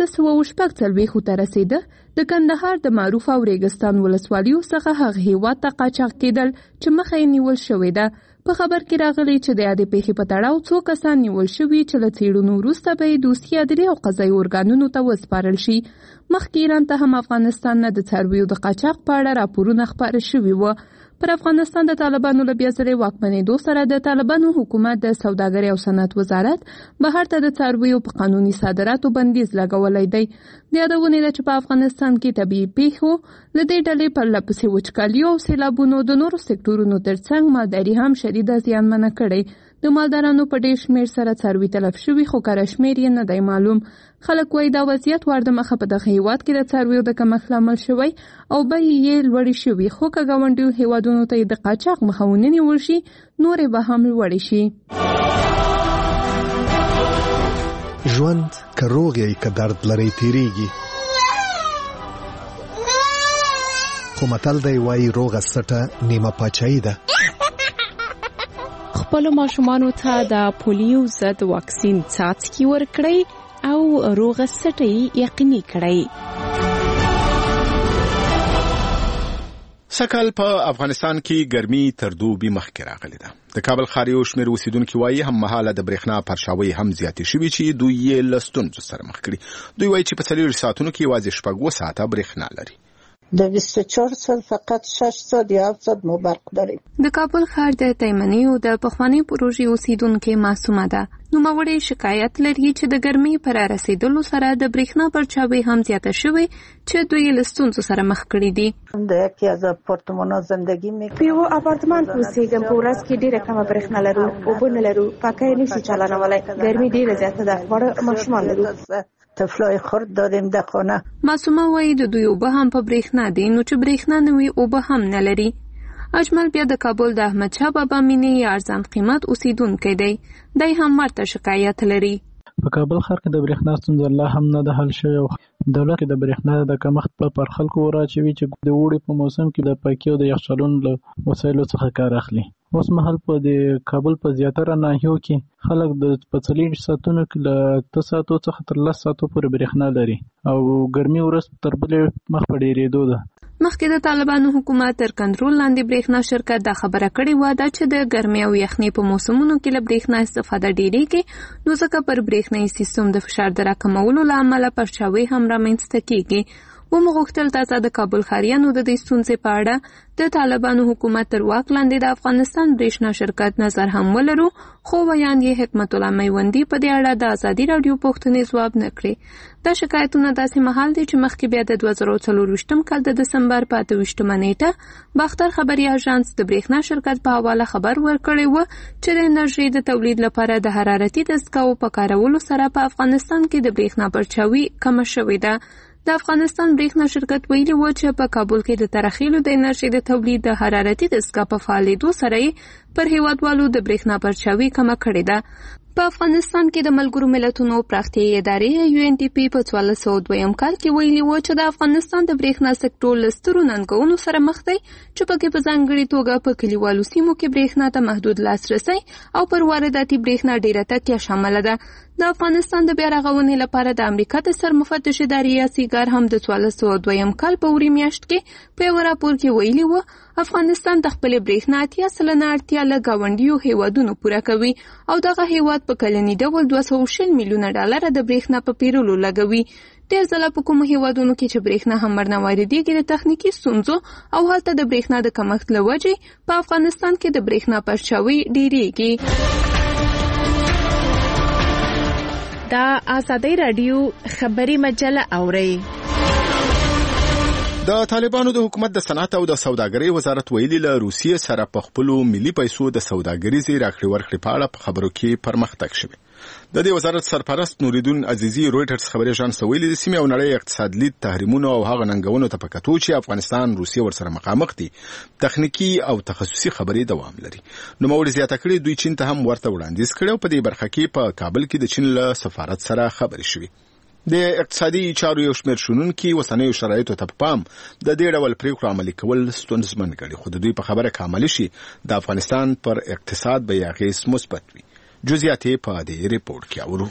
یې 846 ته رسیده د کندهار د معروف او ریګستان ولسوالیو څخه هغه هیواد ته قاچاق کېدل چې مخه یې نیول شوې ده. په خبر کې راغلی چې د یادې پیښې په تړاو څو کسان نیول شوي چې له څېړنو وروسته به یې دوستي عدلي او قضایي ارګانونو ته وسپارل شي. مخکې ایران ته هم افغانستان نه د څارویو د قاچاق په اړه راپورونه خپاره شوي وو. پر افغانستان د طالبانو له بیا ځلې واکمنېدو سره د طالبانو حکومت د سوداګرۍ او صنعت وزارت بهر ته د څارویو په قانوني صادراتو بندیز لګولی دی. د یادونې ده چې په افغانستان کې طبیعي پیښو له دې ډلې پرله پسې وچکالي او سیلابونو د نورو سکتورونو ترڅنګ مالداري هم شدیده زیانمنه کړې. د مالدارانو په ډېر شمېر سره څاروي تلف شوي، خو کره شمېر یې نه دی معلوم. خلک وایي دا وضعیت ور د مخه په دغه هیواد کې د څارویو د کمښت لامل شوی او بیې یې لوړې شوي، خو که ګاونډیو هیوادونو ته یې د قاچاق مخه ونیول شي نورې به هم لوړې شي. ژوند که روغ یې که درد لرئ تیریږي، خو متل دی وایي روغه سټه نیمه پاچاهي ده. خپلو ماشومانو ته د پولیو ضد واکسین څاڅکي ورکړئ او روغه سټه یقیني کړئ. سږکال په افغانستان کې ګرمي تر دوبي مخکې راغلې ده. د کابل ښار یو شمېر اوسیدونکي وایي هم مهاله د برېښنا پرچاوۍ هم زیاتې شوي چې دوی یې له ستونزو سره مخ کړي. دوی وایي چې په 4 ساعتونو کې یوازې 6 ساعته برېښنا لري. د 24 ساعت فقط 6 ساعت یا 7 ساعت مو برق داریم. د کابل ښار د تیمنیو د پخواني پروژې اوسیدونکو معصومه ده. نوموړی شکایت لري چې د ګرمۍ پر رسیدلو سره د برېښنا پرچاوۍ هم زیاته شوې چې دوی له ستونزو سره مخ کړي دي. د یکی از آپارتمان‌ها زندگی میکنم. په یو آپارتمان کې اوسېږم. په ورځ کې ډېره کمه برېښنا لرو، اوبه نه لرو، پکې نشي چلانولی. ګرمي ډېره زیاته ده. وړه ماشومان لرو. طفلای خرد داریم در خانه. معصومه وایي د دوی اوبه هم په برېښنا دي، نو چې برېښنا نه وي اوبه هم نه لري. اجمل بیا د کابل د احمد شاه بابا مینې یا ارزان قیمت اوسیدونکی دی. دی هم ورته شکایت لري. په کابل ښار کې د برېښنا ستونزه لا هم نه ده حل شوې او دولت کې د برېښنا د کمښت پر خلکو وراچوي چې د اوړي په موسم کې د پاکۍ او د یخچالونو له وسایلو څخه کار اخلي. اوس مهال په د کابل په زیاتره ناحیو کې خلک د 40 ساعتونو کې له 8 ساعتو څخه تر 10 ساعتو پورې برېښنا لري او ګرمي ورځ تر بلې مخ په ډېرېدو ده. مخکې د طالبانو حکومت تر کنټرول لاندې برېښنا شرکت دا خبره کړې وه چې د ګرمۍ او یخنۍ په موسمونو کې له برېښنا استفاده ډېرېږي، نو ځکه پر برېښنایي سیستم د فشار د راکمولو له امله پرچاوۍ هم رامنځته کېږي. ومغوښتل تازه د کابل ښاریانو د دې ستونزې په اړه د طالبانو حکومت تر واک لاندې د افغانستان برېښنا شرکت نظر هم ولرو، خو ویاند یې حکمت الله میوندي په دې اړه د ازادي راډیو پوښتنې ځواب نه کړې. دا شکایتونه داسې مهال دي چې مخکې بیا د 2024 کال د دسمبر په 28 نیټه باختر خبري اژانس د برېښنا شرکت په حواله خبر ورکړی و چې د انرژي د تولید لپاره د حرارتي دستګاو په کارولو سره په افغانستان کې د برېښنا پرچاوي کمه شوې ده. د افغانستان برېښنا شرکت ویلي و چې په کابل کې د ترخیلو د انرژي د تولید د حرارتي دستګاه په فعالېدو سره یې پر هیوادوالو د برېښنا پرچاوي کمه کړې ده. په افغانستان کې د ملګرو ملتونو پراختیایي ادارې UNDP په 1402 کال کې ویلي و چې د افغانستان د برېښنا سکتور له سترو ننګونو سره مخ دی چې پکې په ځانګړې توګه په کلیوالو سیمو کې برېښنا ته محدود لاسرسی او پر وارداتي برېښنا ډېره تکیه شامله ده. د افغانستان د بیا رغونې لپاره د امریکا د سرمفتش ادارې سیګار هم د 1402 کال په وری میاشت کې په یو راپور کې ویلي و افغانستان د خپل برېښنا 80% اړتیا له ګاونډیو هیوادونو پوره کوي او دغه هیواد په کلني ډول 260 میلیونه ډالر د برېښنا په پیرولو لګوي. ډېر ځله په کومو هیوادونو کې چې برېښنا هم نه واردېږي د تخنیکي ستونزو او هلته د برېښنا د کمښت له وجې په افغانستان کې د برېښنا پرچاوي ډېرېږي. دا ازادي راډیو خبري مجله اوري. د طالبانو د حکومت د صنعت او د سوداګرۍ وزارت ویلي له روسیې سره په خپل ملي پیسو د سوداګریزې راکړې ورکړې په اړه په خبرو کې پرمختګ شوی. د دې وزارت سرپرست نوریدون عزیزی رويټرز خبري اژانس ویلي د سیمې او نړۍ اقتصاد لید تحریمونو او هغه ننګونو ته پکاتو چې افغانستان روسیې ورسره مخامخ دي تخنیکی او تخصصي خبري دوام لري. نو موري زیاته کړي دوی چین ته هم ورته وړاندیز کړو. په دې برخه کې په کابل کې د چین له سفارت سره خبري شوې. د اقتصادي چارو یو شمېر شنونکي وسنیو شرایطو ته پام د دې ډول پریکړو عملي کول ستونزمن ګڼي، خو د دوی په خبره کامل شي د افغانستان پر اقتصاد به اغیز مثبت وي. جزئیات په دې ریپورت کې اورو.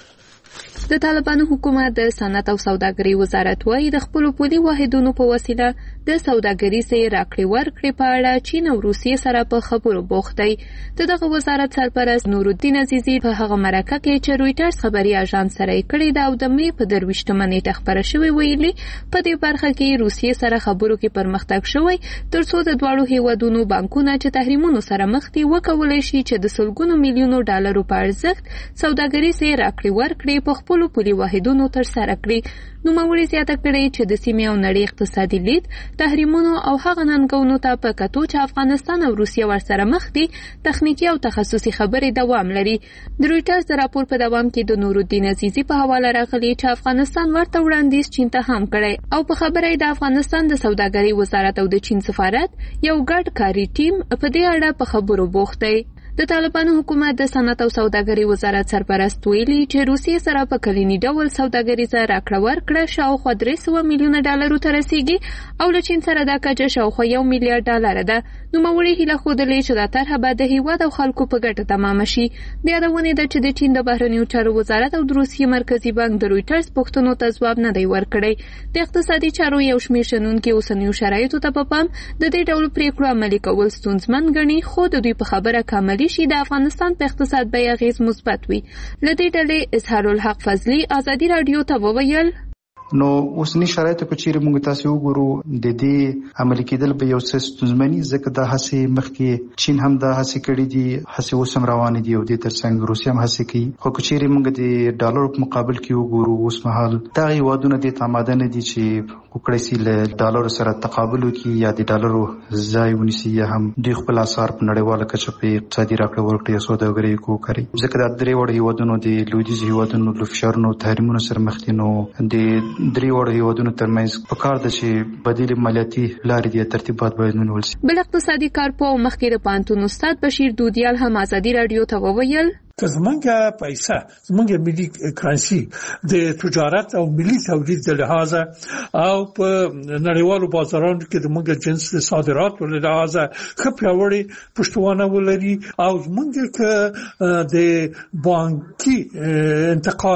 د طالبانو حکومت د صنعت او سوداګرۍ وزارت وايي د خپل پولي واحدونو په وسیله د سوداګریزې راکړې ورکړې په اړه چین او روسیې سره په خبرو بوخت دی. دغه وزارت سرپرست نورالدین عزیزی په هغه مرکه کې چې رويټرز خبري اژانس سره کړی دا او د مې په 23 نیټه خبره شوې ویلي په دې برخه کې روسیې سره خبرو کې پرمختګ شوی ترڅو د دواړو هیوادونو بانکونه چې تحریمونو سره مخ دي وکولای شي چې د سلګونو میلیونو ډالرو په ارزښت سوداګریزې راکړې ورکړې په خپل پولي واحدونو تر سره کړی. نو موري زیاته کړی چې د سیمې او نړۍ اقتصادي لید تحریمونو او هغه ننګونو ته په کتو چې افغانستان او روسیه ورسره مخ دي تخنیکی او تخصصي خبرې دوام لري. د رويټرز د راپور په دوام کې د نورالدین عزیزی په حواله راغلی چې افغانستان ورته وړاندیز چین ته هم کړی او په خبره د افغانستان د سوداګرۍ وزارت او د چین سفارت یو ګډ کاري ټیم په دې اړه په خبرو بوخت دی. د طالبانو حکومت د صنعت او سوداګرۍ وزارت سرپرست ویلي چې روسیې سره په کلني ډول سوداګریزه راکړه ورکړه شاوخوا 300 میلیونه ډالرو ته رسیږي او له چین سره دا کچه شاوخوا 1 میلیارډ ډالر ده. نو موري هیله خوده چې دا طرحه به د هیواد او خلکو په ګټه تمام شي. بیا دا ونی د چې د چین د بهرنیو چارو وزارت او د روسیې مرکزی بانک د رويټرز پوښتنو ته ځواب نه دی ورکړی. د اقتصادي چارو یو شمېر شنونکي اوسنیو شرایطو ته په پام د دې ډول پریکړو عملي کول ستونزمن ګڼي، خو د دوی په خبره کامل شي د افغانستان په اقتصاد به اغیز مثبت وي. لدې ډلې اظهار الحق فضلی ازادي رادیو ته وویل نو اوسنی شرایطو په چیرې موږ تاسو وګورو د دې عملي کېدل به یو څه ستونزمني ځکه د هڅې مخکې چین هم د هڅې کړې دي هڅې اوس هم روانې دي او د ترڅنګ روسیه هم هڅې کوي، خو که چیرې موږ د ډالرو په مقابل کې وګورو اوس مهال دغه هیوادونه د تماده نه دي چې وکړی سي له ډالرو سره تقابل وکړي یا د ډالرو ځای ونیسي یا هم دوی خپل اسعار په نړیواله کچه په اقتصادي راکړه ورکړه یا سوداګرۍ کوي ځکه د درې وړ هیوادونو د لویدیځ هیوادونو له فشارونو تحریمونو سره مخ دي. نو د درې وړ هیوادونو ترمنځ په کار د چې بدیل مالیاتي لارې دي ترتیبات باید ونیول شي. بل اقتصادي کارپوه مخکې د پانتون استاد بشیر دودیال هم ازادي رادیو ته وویل که زمونږه پیسه زمونږه ملي کرنسي د تجارت او ملي تولید د لحاظه او په نړیوالو بازارونو کې د موږ جنس د صادراتو له لحاظه ښه پیاوړې پشتوانه ولري او زمونږه که د بانکي انتقال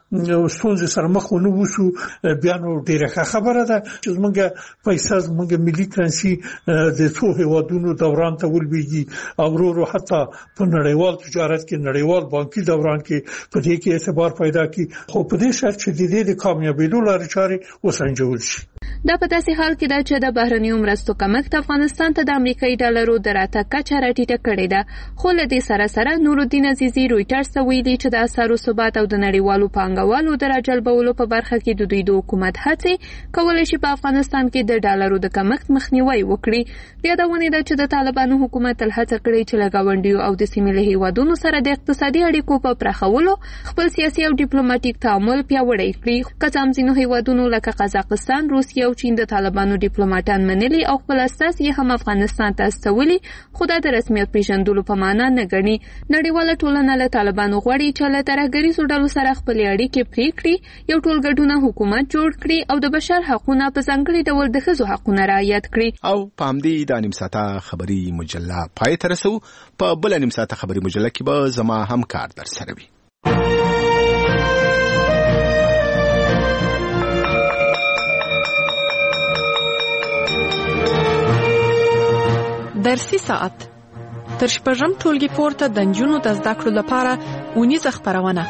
ستونزې سره مخ ونه وشو بیا نو ډیره ښه خبره ده چې زموږ پیسې زموږ ملي کرنسي د څو هیوادونو دوران ته ولویږي او ورو حتی په نړیوال تجارت کې نړیوال بانکي دوران کې په دې کې اعتبار پیدا کړي خو په دې شرط چې د دې د کامیابیدو لارې چارې وسنجول شي. دا په داسې حال کې ده چې د بهرنیو مرستو کمښت افغانستان ته د امریکایي ډالرو د راتګ کچه راټیټه کړې ده خو له دې سره نورالدین عزیزي رویټرز ته ویلي چې د اسعارو ثبات او د نړیوالو پانګوالو د راجلبولو په برخه کې د دوی د حکومت هڅې کولی شي په افغانستان کې د ډالرو د کمښت مخنیوي وکړي. د یادونې ده چې د طالبانو حکومت تل هڅه کړې چې له ګاونډیو او د سیمې له هیوادونو سره د اقتصادي اړیکو په پراخولو خپل سیاسي او ډیپلوماټیک تعامل پیاوړی کړي. که څه هم ځینو هیوادونو لکه قزاقستان، روسیه او چین د طالبانو ډیپلوماټان منلي او خپل استازي هم افغانستان ته استولي خو دا د رسمیت پیژندلو په معنا نه ګڼي. نړیواله ټولنه له طالبانو غواړي چې له ترهګریزو ډلو سره خپلې اړیکې پرې کړي، یو ټولګډونه حکومت جوړ کړي او د بشر حقونه په ځانګړي ډول د ښځو حقونه رعایت کړي. او په همدې د نیم ساعته خبري مجله پای ته رسو. په بل نیم ساعته خبري مجله کې به زما همکار در سره وي. درسي ساعت تر شپږم ټولګي پورته د نجونو د زده کړو لپاره اونیزه خپرونه.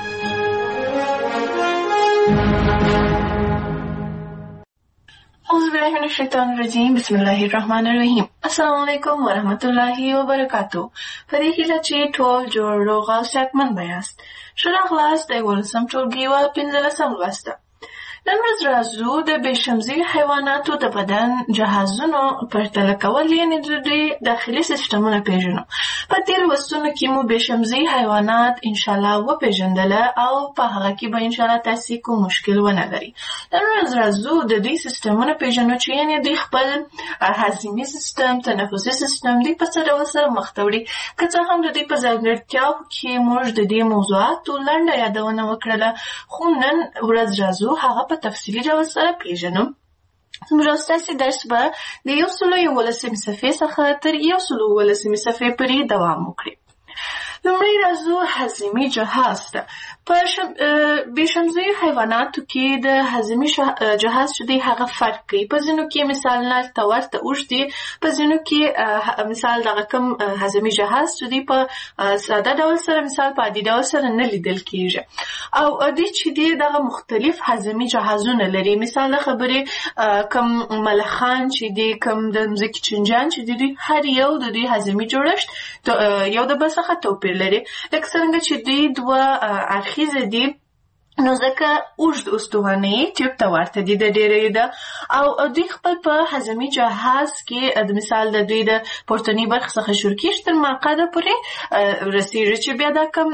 اعوذ بالله من الشیطان الرجیم بسم الله الرحمن الرحیم. السلام علیکم ورحمت الله وبرکاتو. په دې هیله چې ټول جوړ روغ او صحتمند یاست. ښه راغلاست د 15م ټولګي او 15م لوست. نن ورځ راځو د بېشمزي حیواناتو د بدن جهازونو پرتله کول یعنې د دوی داخلي سیستمونه پیژنو. په تېرو لوستونو کې مو بېشمزي حیوانات انشاءالله وپېژندله او په هغه کې به انشاءالله تاسې کوم مشکل ونه لري. نن ورځ راځو د دوی سیستمونه پیژنو چې یعنې دوی خپل هاضمي سیستم، تنفسي سیستم دوی په څه ډول سره مخ ته وړي. که څه هم د دوی په ځانګړتیاو کې موږ د دې موضوعاتو لنډه یادونه وکړله خو نن ورځ راځو هغه په تفصیلي ډول سره پیژنو. زموږ ستاسې درس به د 111 صفحې څخه تر 119 صفحې پورې دوام وکړي. لومړی راځو هاضمي جهاز ته. په بېشمزیو حیواناتو کې د هاضمي جهاز چې دی هغه فرق کوي. په ځینو کې مثال نر ته ورته اوږد دی، په ځینو کې مثال دغه کوم هاضمي جهاز چې دی په ساده ډول سره مثال په عادي ډول سره نه لیدل کېږي او دوی چې دی دغه مختلف هاضمي جهازونه لري. مثال د خبرې کوم ملخان چې دی، کوم د مځکې چینجیان چې دی، دوی هر یو د دوی هاضمي جوړښت یو د بل څخه توپیر لري. لکه څرنګه چې دوی دوه اړخیزه دي نو ځکه اوږد استوانۍ ټیوب ته ورته دي د ډېرۍ ده او دوی خپل په هاضمي جهاز کې د مثال د دوی د پورتنۍ برخې څخه شروع کېږي تر معقده پورې رسېږي چې بیا دا کوم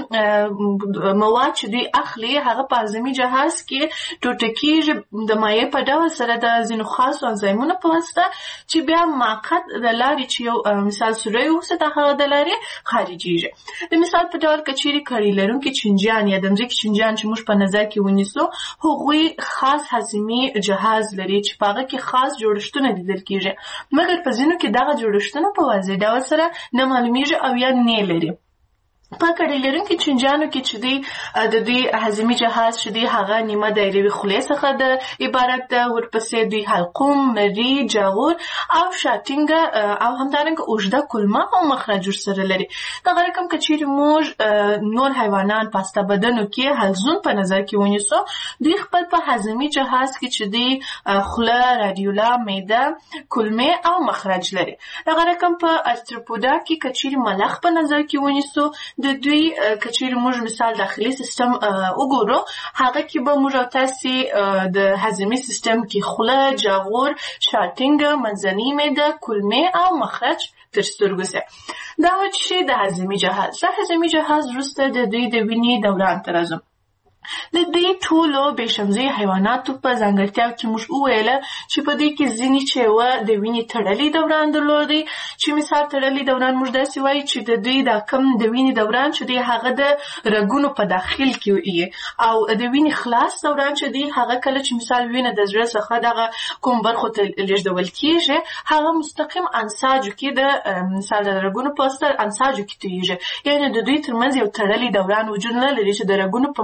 مواد چې دوی اخلي هغه په هاضمي جهاز کې ټوټه کېږي د مایع په ډول سره د ځینو خاصو انزایمونو په واسطه چې بیا معقد د لارې چې یو مثال سوری اوسه د هغه د لارې خارجېږي. د مثال په ډول که چیرې کړۍ لرونکي چینجیان یا د مځکې چینجیان چې موږ په نظر کې ونیسو هغوی خاص هاضمي جهاز لري چې په هغه کې خاص جوړښتونه لیدل کېږي مګر په ځینو کې دغه جوړښتونه په واضح ډول سره نه معلومیږي او یا نه لري. په کړۍ لرونکي چینجیانو کې چې دی د دوی هاضمي جهاز چې دی هغه نیمه دایروي خولې څخه د عبارت ده، ورپسې دوی حلقوم، مري، جاغور او شاتینګه او همدارنګه اوږده کولمه او مخرج ورسره لري. دغه رقم که چیرې موږ نور حیوانان په هسته بدنو کې حلزون په نظر کې ونیسو دوی خپل په هاضمي جهاز کې چې دی خوله، رادیولا، معده، کولمې او مخرج لري. دغه رقم په ارتروپودا کې که چیرې ملخ په نظر کې ونیسو د دوی که چیرې موږ مثال داخلي سیستم وګورو هغه کې به موږ او تاسې د هاضمي سیستم کې خوله، جاغور، شاتینګه، منځنۍ معده، کولمې او مخرج تر سترګو سي. دا و چې د هاضمي جهاز. د هاضمي جهاز وروسته د دوی د وینې دوران ته راځو. د دې ټولو بېشمزي حیواناتو په ځانګړتیاو کې موږ وویله چې په دې کې ځینې چې وه د وینې تړلی دوران درلودی چې مثال تړلی دوران موږ داسې وایي چې د دوی دا کم د وینې دوران چې دی هغه د رګونو په داخل کې وي او د وینې خلاص دوران چې دی هغه کله چې مثال وینه د زړه څخه دغه کوم برخو ته لېږدول کېږي هغه مستقیم انساجو کې د مثال د رګونو په واسطه انساجو کې تویږي. یعنې د دوی ترمنځ یو تړلی دوران وجود نه لري چې د رګونو په منځ کې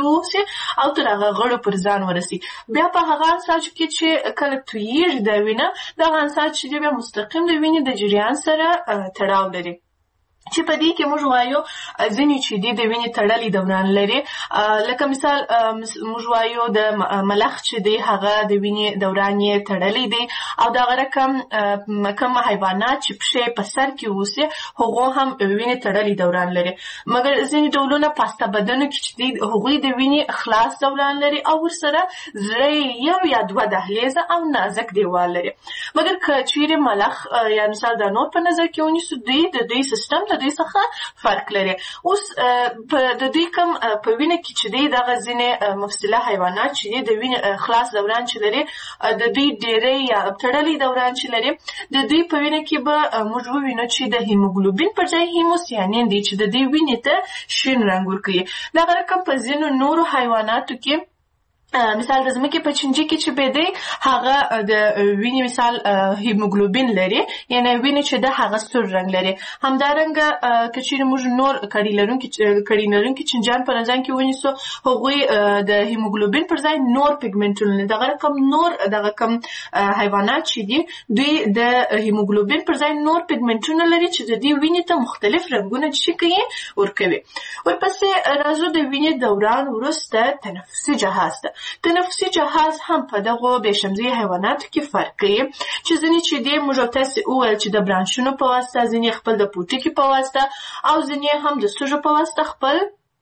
واوسي او تر هغه غړو پر ځان ورسي. بیا په هغه انساج کې چې کله تویېږي دا وینه، دغه انساج چې بیا مستقیم د وینې د جریان سره تړاو لري، چې په دې کې موږ وایو ځینې چې د وینې تړلې دوران لري. لکه مثال موږ وایو د ملخ چې دی هغه د وینې دوران یې تړلې دی، او دغه رقم کوم حیوانات چې پښې په سر کې اوسي هغو هم وینې تړلې دوران لري. مګر ځینې ډولونه پاسته بدنو کې چې دی هغوی د وینې خلاص دوران لري او ورسره زړه یو یا دوه دهلیزه او نازک دیوال لري. مګر که چیرې ملخ یا مثال د نور په نظر کې ونیسو، دوی د دوی سیستم د دوی څخه فرق لري. اوس د دوی کوم په وینه کې چې دی دغه ځینې مفصله حیوانات چې دی د وینې خلاص دوران چې لري، د دوی ډېری یا تړلې دوران چې لري، د دوی په وینه کې به موږ ووینو چې د هیموګلوبین پر ځای هیموسیانین دی چې د دوی وینې ته شین رنګ ورکوي. دغه رقم په ځینو نورو حیواناتو کې مثال د ځمکې په چینجي کې چې به دی هغه د وینې مثال هیموګلوبین لري، یعنی وینې چې د هغه سور رنګ لري. همدارنګه که چیرې موږ نور کړي لرونکي چینجیان په نظر کې ونیسو، هغوی د هیموګلوبین پر ځای نور پیګمنټونه لري. دغه رقم نور دغه کم حیوانات چې دي دوی د هیموګلوبین پر ځای نور پیګمنټونه لري چې د دې وینې ته مختلف رنګونه چې کوي ورکوي. ورپسې راځو د وینې دوران وروسته تنفسي جهاز ته. تنفسي جهاز هم په دغو بېشمزي حیواناتو کې فرق کوي، چې ځینې چې دی موږ تاسې وویل چې د برانشونو په واسطه، ځینې خپل د پوټکي په واسطه او ځینې هم د سږو په واسطه خپل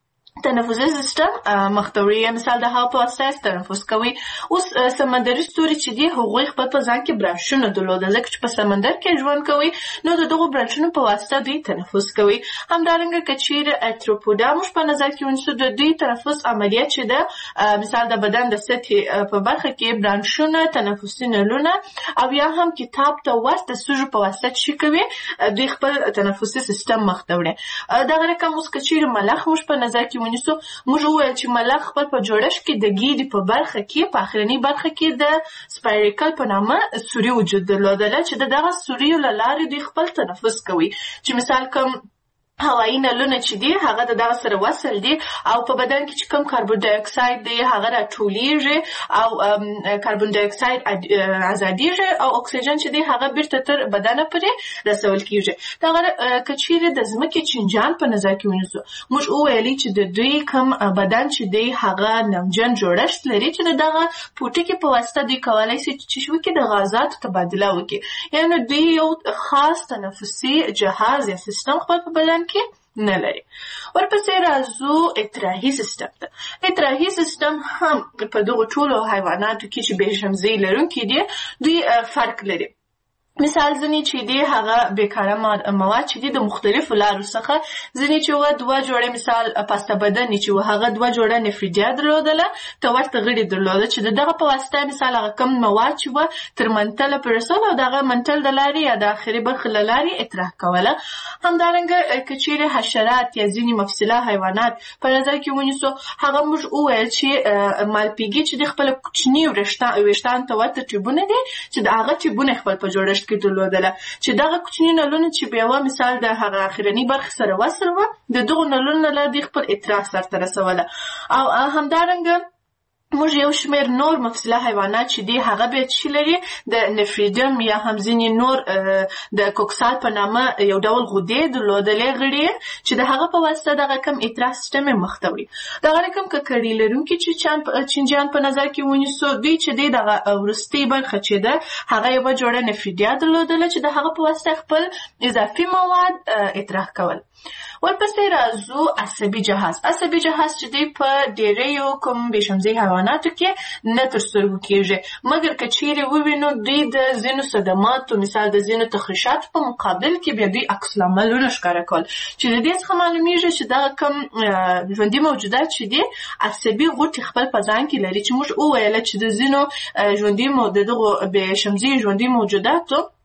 تنفسي سیستم مختوري، مثال د هوا په واسطه تنفس کوي. اوس سمندري ستوري چې دي هغوی خپل په ځان کې برانشونه درلوده، ځکه چې په سمندر کې ژوند کوي، نو د دغو برانشونو په واسطه دوی تنفس کوي. همدارنګه که چیرې ارتروپوډا موږ په نظر کې ونیسو، د دوی تنفس عملیات چې ده مثال د بدن د سطحې په برخه کې برانشونه، تنفسي نلونه او یا هم کتاب ته ورته سږو په واسطه چې کوي دوی خپل تنفسي سیستم مختوري. دغه رقم اوس که چیرې ملخ موږ په نظر کې ونیسو، موږ وویل چې ملخ خپل په جوړښت کې د ګیډې په برخه کې په اخرنۍ برخه کې د سپایریکل په نامه سوري وجود درلودله، چې دغه سوریو له لارې دوی خپل تنفس کوي. چې مثال کوم هوایي نلونه چې دي هغه دغه سره وصل دي او په بدن کې چې کوم کاربن ډای اکساید دی هغه راټولیږي او کاربن ډای اکساید ازادیږي او اکسیجن چې دی هغه بیرته تر بدن پورې رسول کیږي. دغه که چیرې د ځمکې چینجیان په نظر کې ونیسو، موږ وویلي چې د دوی کوم بدن چې دی هغه نمجن جوړښت لري، چې دغه پوټکي په واسطه دوی کولی شي چې وکړي د غازاتو تبادله وکړي، یعنې دوی یو خاص تنفسي جهاز یا سیستم خپل په بدن کې نه لري. ورپسې راځو اطراحي سیستم ته. اطراحي سیستم هم په دغو ټولو حیواناتو کې چې بېشمزۍ لرونکي دي دوی فرق لري. مثال ځینې چې دی هغه بیکاره مواد چې دی د مختلفو لارو څخه، ځینې چې وه دوه جوړې مثال پاسته بدنې چې وه هغه دوه جوړه نفریدیا درلودله، ته ورته غړي درلوده چې دغه په واسطه مثال هغه کم مواد چې وه تر منتله پورې رسول او دغه منتل د لارې یا د آخري برخې له لارې اطراح کوله. همدارنګه که چیرې حشرات یا ځینې مفصله حیوانات په نظر کې ونیسو، هغه موږ وویل چې مالپیګي چې د خپل کوچني ویښتان ته ورته ټیوبونه دي چې د هغه ټیوبونه خپل په جوړښت کې درلودله، چې دغه کوچني نلونه چې بیا مثال د هغه اخرنۍ برخې سره وصل وه، د دغو نلونو له لارې خپل اطراح سرته رسوله. او همدارنګه موږ یو شمېر نور مفصله حیوانات چې دي هغه بیا چې لري د نفریدم یا هم ځینې نور د کوکسال په نامه یو ډول غدې درلودلې غړي چې د هغه په واسطه دغه کم اطراح سیستم یې مخته وړي. دغه رقم که کړي لرونکي چینجیان په نظر کې ونیسو، دوی چې دی دغه وروستۍ برخه چې ده هغه یوه جوړه نفریدیا درلودله چې د هغه په واسطه خپل اضافي مواد اطراح کول. ورپسې راځو عصبي جهاز. عصبي جهاز چې دی په ډېریو کوم بېشمزۍ حیواناتو کې نه تر سترګو کېږي، مګر که چیرې ووینو دوی د ځینو صدماتو مثال د ځینو تخریشاتو په مقابل کې بیا دوی عکس العملونه ښکاره کول، چې د دې څخه معلومیږي چې دغه کوم ژوندي موجودات چې دي عصبي غوټې خپل په ځان کې لري، چې موږ وویله چې د ځینو ژوندي د دغو بېشمزۍ ژوندي موجوداتو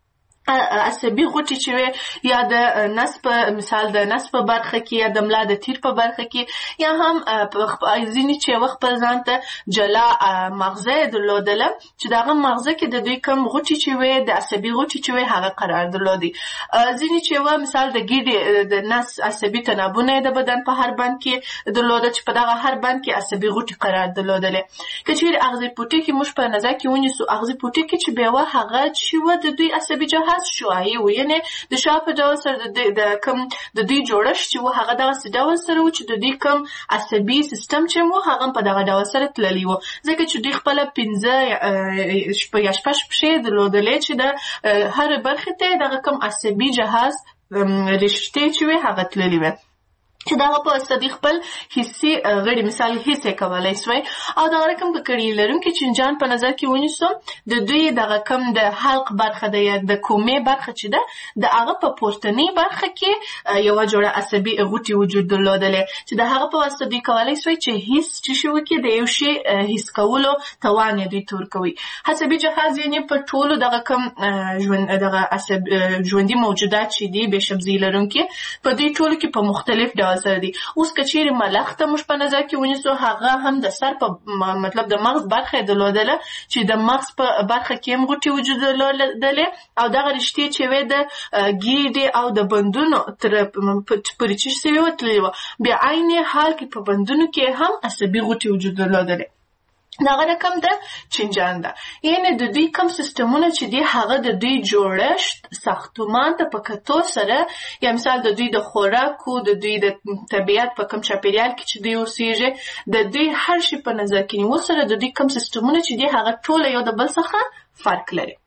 عصبي غوټي چې وي یا د نس په مثال د نس په برخه کې یا د ملا د تیر په برخه کې یا هم ځینې چې وخت په ځان ته جلا مغزه درلودله چې دغه مغزه کې د دوی کوم غوټي چې وي د عصبي غوټي چې وي هغه قرار درلودي. ځینې چې و مثال د ګیډې د نس عصبي تنابونه د بدن په هر بند کې درلوده چې په دغه هر بند کې عصبي غوټي قرار درلودله. که چیرې اغزي پوټي کې موږ په نظر کې ونیسو اغزي پوټي کې چې به و هغه چې و د دوی عصبي جهاز شوایی و یعنی د شاپ ډول سره د کم د دوی جوړښت چې و هغه دغه ډول سره و چې د دوی کم عصبي سیستم چې و هغه په دغه ډول سره تللی و ځکه چې دوی خپل 15 شپږ پښې درلودلې چې د هر برخه ته دغه کم عصبي جهاز رشته چې و هغه تللی و چې دغه په واسطه خپل حسي غړي مثال حصے کولای شوی او دا رقم کړي لرونکي چنجان په نظر کې ونیسو د دوی دغه کم د حلق برخه د یا د کومې برخه چې ده د هغه په پورتنی برخه کې یو جوړه عصبي غوټي وجود درلودلې چې د هغه په واسطه دوی کولای شوی چې حس چې شو کې د یو شی حس کولو توان دوی تور کوي. عصبي جهاز یې په ټولو دغه کم ژوند دغه عصب ژوندۍ موجودات چې دي به شبزي لرونکي په دې ټولو کې په مختلف ډول سره دي. اوس کچېره ملخ ته مش په نظر کې ونیسو هغه هم د سر په مطلب د مغز برخه درلودله چې د مغز په برخه کې هم غوټي وجود درلودله او دغه رشتې چې وې د ګیډې او د بندونو تر پرې چې سوي وتلی و بیا عین حال کې په بندونو کې هم عصبي غوټي وجود درلودله. دغه رقم د چنجان ده یعنی د دوی کوم سیستمونه چې دی هغه د دوی جوړښت ساختمان ته په کتو سره یا مثال د دوی د خوراکو د دوی د طبيعت په کوم چاپیریال کې چې دوی اوسېږي د دوی هر شي په نظر کې نیول سره د دوی کوم سیستمونه چې دی هغه ټول یو د بل څخه فرق لري.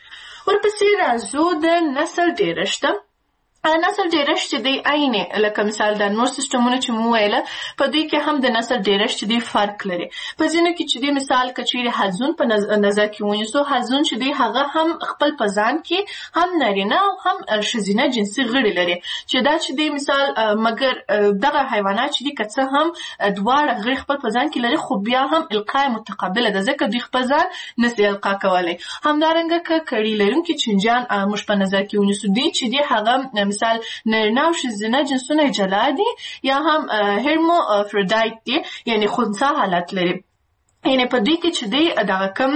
ورپسې راځو د نسل ډیرښت. نسل ډیرښت چې دی عینه لکه مثال د نور سیستمونه چې مو ویله په دوی کې هم د نسل ډیرښت دی فرق لري. په ځینو کې چې دی مثال کچېره حزون په نظر کې ونیسو حزون چې دی هغه هم خپل پزان کې هم نارینه او هم ښځینه جنسي غړي لري چې دا چې دی مثال مګر دغه حیوانات چې دی کڅه هم دواړه غړي خپل پزان کې لري خو بیا هم القاء متقابله ده ځکه دوی خپل ځان نسي القاء کولای. همدارنګه کړي لرونکي چنجان مش په نظر کې ونیسو دی چې دی هغه مثال نارینه او ښځینه جنسونه جلا دي یا هم هرمافرودایت دي یعنی خنثی حالت لري. یعنی په دې کې چې دی دغه کم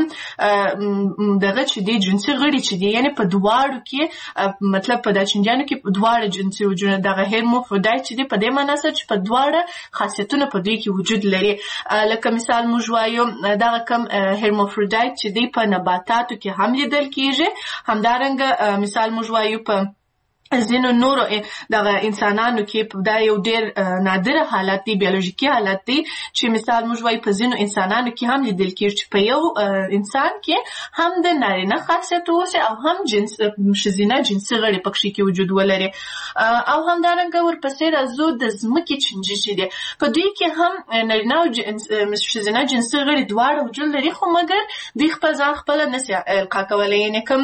دغه چې دی جنسي غړي چې دی یعنی په دواړو کې مطلب په د چنجانو کې دواړه جنسي وجود دغه هرمافرودایت چې دی په دې معنی سره چې په دواړه خاصیتونه په دې کې وجود لري. لکه مثال موږ وایو دغه کم هرمافرودایت چې دی په نباتاتو کې هم لیدل کیږي. همدارنګه مثال موږ وایو په ځینو نورو دغه انسانانو کې دا یو ډېر نادره حالت دی بیولوژیکي حالت دی چې مثال موږ وایو په ځینو انسانانو کې هم لیدل کېږي چې په یو انسان کې هم د نارینه خاصیت اوسي او هم جنس ښځینه جنسي غړي پکې کې وجود ولري. او همدارنګه ورپسې راځو د ځمکې چنجي چې دی په دوی کې هم نارینه او ښځینه جنسي غړي دواړه وجود لري خو مګر دوی خپل ځان خپله نسي القاء کولی یعنې کوم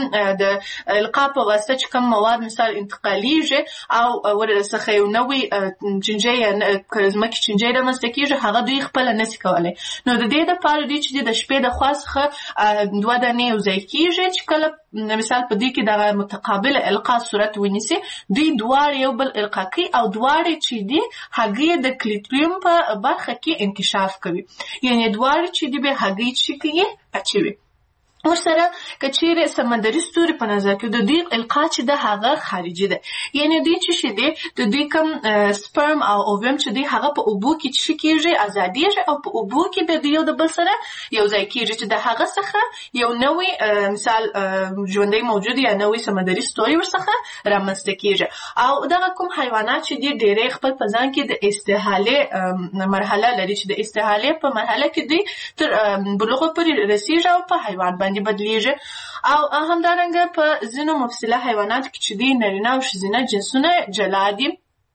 د القاء په واسطه چې کوم مواد مثال قالیږي او ورڅخه یو نوې چنجي ځمکې چنجي رامنځته کېږي هغه دوی خپله نسي کولی. نو د دې دپاره دوی چې د شپې د خوا څخه 2 دانې یو ځای کېږي چې کله مثال په دې کې دغه متقابله القاء صورت ونیسي دوی دواړه یو بل القاء کوي او دواړه چې دي هګۍ د کلیټریوم په برخه کې انکشاف کوي یعنی دواړه چې دي به هګۍ چې کوي اچوي. ورسره کچېره سمندري ستوري په نظر کې د دوی القاء چې د هغه خارجي ده یعنی دوی چې دي د دوی کوم سپرم او اووم چې دي هغه په اوبو کې چې کېږي ازاديږي او په اوبو کې د یو د بل سره یو ځای کېږي چې د هغه څخه یو نوې مثال ژوندۍ موجود یا نوې سمندري ستوري ورڅخه رامنځته کېږي. او دغه کوم حیوانات چې دي ډېرې خپل په ځان کې د استحاله مرحله لري چې د استحاله په مرحله کې دي تر بلوغ پورې رسیږي او په حیوان باندې بدلیږي. او همدارنګه په ځینو مفصله حیواناتو کې چې دي نارینه او ښځینه جنسونه جلا دي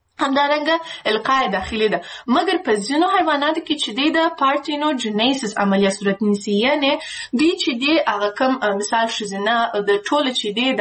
همدارنګه القاء داخلي ده مګر په ځینو حیواناتو کې چې دی د پارتینوجینیسس عملیه صورت نیسي یعنی دی چې دی هغه کوم مثال ښځینه د ټوله چې دی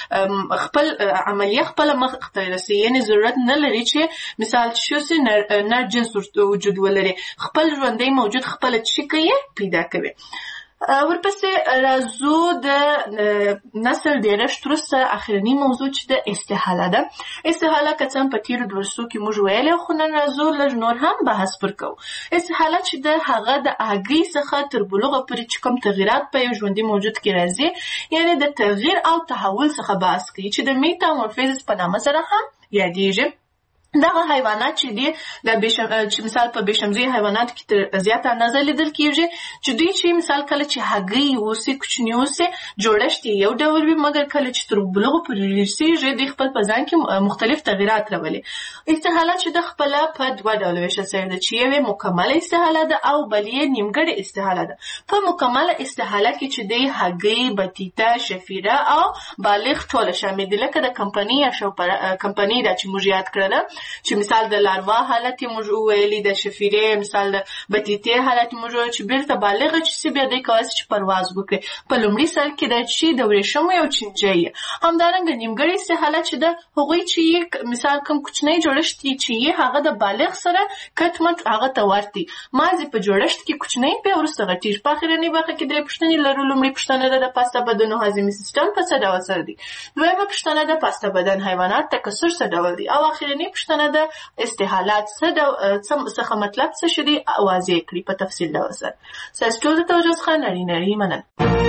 دغه خپل عملیه خپل مخ ته رسي یعنی ضرورت نه لري چې مثال شوسي نر جنس وجود ولري خپل ژوندۍ موجود خپل چې کوي پیدا کوي. ورپسې راځو د نسل ډیرښت وروسته اخرنی موضوع چې د استحاله ده. استحاله که څه هم په تېرو درسو کې موږ ویلې، خو نن راځو لږ نور هم بحث پر کوو. استحاله چې د هغه د هګۍ څخه تر بلوغه پورې چې کوم تغییرات په یو ژوندي موجود کې راځي، یعنې د تغییر او تحول څخه بحث کوي چې د میتامورفیزس په نامه سره هم یادېږي. دغه حیوانات چې دي چې مثال په بېشمزي حیواناتو کې تر زیاته اندازه لیدل کېږي چې دوی چې مثال کله چې هګۍ اوسي، کوچني اوسي، جوړښت یې یو ډول وي، مګر کله چې تر بلوغه پورې رسېږي دوی خپل په ځان کې مختلف تغییرات راولي. استحاله چې د خپله په دوه ډوله ویشل سوې ده چې یو یې مکمله استحاله ده او بل یې نیمګړې استحاله ده. په مکمله استحاله کې چې دی هګۍ، بطیطه، شفیره او بالغ ټوله شامل دي، لکه د کمپنۍ یا کمپنۍ ده چې موږ یاد کړله چې مثال د لاروا حالت موږ وویلي، د شفیرې مثال د بطیطې حالت موږ وویل چې بیرته بالغه چې سي بیا دی کولی چې پرواز وکړي. په لومړي سر کې دا چې د ورېښمو یو چینجی. همدارنګه نیمګړې استحاله چې ده هغوی چې مثال کوم کوچنی جوړښت چې یې هغه د بالغ سره کټمټ هغه ته ورته مازې په جوړښت کې کوچنی بیا وروسته غټېږي. په اخرنۍ برخه کې درې پوښتنې لرو. لومړۍ پوښتنه ده د پاسته بدن او هاضمي سیستم په څه ډول سره دي. دویمه پوښتنه ده پاسته بدن حیوانات تکثر څه ډول دي. او اخرنۍ پوښتنه ده استحالات څخه مطلب څه شي دي واضح کړي په تفصیل ډول سره. ستاسو ټول د توجه څخه نړۍ مننه.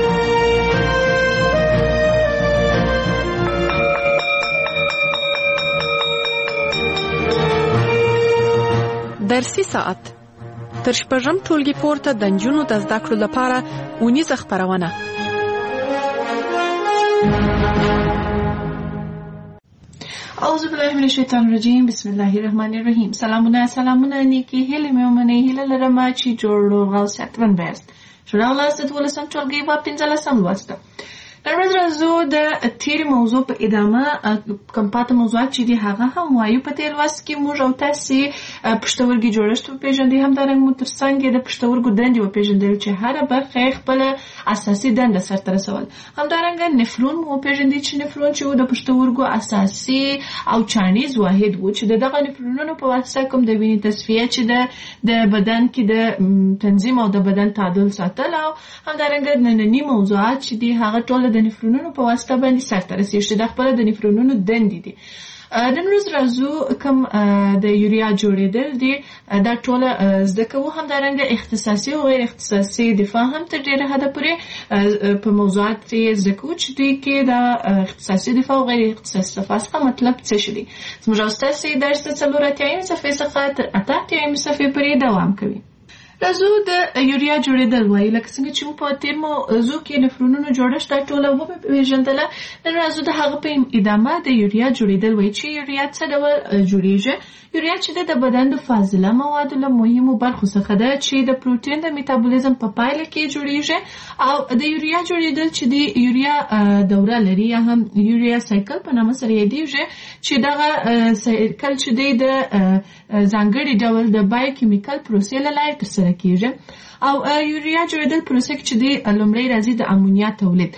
درسي ساعت تر شپږم ټولګي پورته د نجونو د زده کړو لپاره اونیزه خپرونه. اعوذ بالله من الشیطان الرجیم. بسم الله الرحمن الرحیم. سلامونه نیکی هیله مې ومنئ. هیله لرم چې جوړ روغ او صحتمند بایاست. شروع لاست 12 ټولګي و 15 لوست. نن ورځ راځو د تیرې موضوع په ادامه کوم پاتې موضوعات چې دي هغه هم وایو. په تیر لوست کې موږ او تاسې پښتورګي جوړښت وپېژندئ، همدارنګه مو تر څنګ د پښتورګو دندې وپېژندل چې هره برخه یې خپله اساسي دنده سرته رسول. همدارنګه نفرون مو وپېژندئ چې نفرون چې و د پښتورګو اساسي او چانیز واحد و چې دغه نفرونونو په واسطه کوم د وینې تصفیه چې د بدن کې د تنظیم او د بدن تعادل ساتل. او همدارنګه ننني موضوعات چې دي هغه ټول د نفرونونو په واسطه باندې سرته رسېږي چې د خپل د نفرونونو دندې دي. نن ورځ راځو کوم د یوریا جوړېدل دي دا ټول زده کوو. همدارنګه اختصاصي او غیر اختصاصي دفاع هم تر ډېره حده پورې په موضوعات یې زده کوو چې دوی کې د اختصاصي دفاع او غیر اختصاصي دفاع څخه مطلب څه شي دي. زموږ او ستاسې درس د 4 صفحې څخه تر 8 صفحې پورې دوام کوي. راځو د یوریا جوړېدل وایي. لکه څنګه چې موږ په تېر موضوع کې نفرونونو جوړښت دا ټوله وپېژندله، نن راځو د هغه په ادامه د یوریا جوړېدل وایي چې یوریا څه ډول جوړېږي. یوریا چې د بدن د فاضله موادو له مهمو برخو څخه ده چې د پروتین د میتابولیزم په پایله کې جوړېږي. او د یوریا جوړېدل چې د یوریا دوره لري یا هم یوریا سایکل په نامه سره یادېږي چې دغه سایکل چې دی د ځانګړي ډول د بایوکیمیکل پروسې له لارې ترسره کېږي. او یوریا جوړېدل پروسه کې چې دی لومړی راځي د امونیا تولید.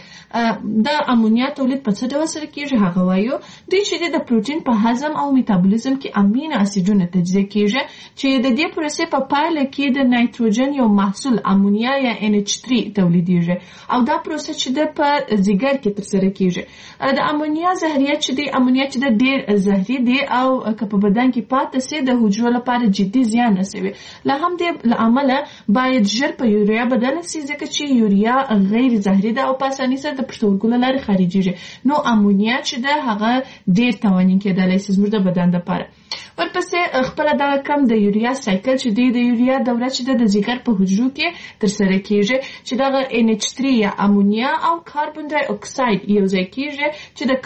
د امونیا تولید په څه ډول سره کېږي هغه وایو. دوی چې د پروتین په هضم او میتابولیزم کې امینو اسیدونه تجزیه کېږي چې د دې پروسې په پایله کې د نایتروجن یو محصول امونیا یا NH3 تولیدېږي. او دا پروسه چې د په ځیګر کې ترسره کېږي. د امونیا زهریه چې دی امونیا چې د ډېر زهري دی او که په بدن کې پاتې سي د حجرو لپاره جدي زیان رسوي. له همدې امله باید ژر په یوریا بدله سي ځکه چې یوریا غیر زهري ده او په اسانۍ سره د پښتورګو له لارې خارجېږي. نو امونیا چې ده هغه ډېر تاواني کېدلی سي زموږ د بدن لپاره. ورپسې خپله دغه کم د یوریا سایکل چې دی د یوریا دوره چې ده د ځیګر په حجرو کې ترسره کېږي چې دغه NH3 یا امونیا او کاربن ډای اکساید یو ځای کېږي چې د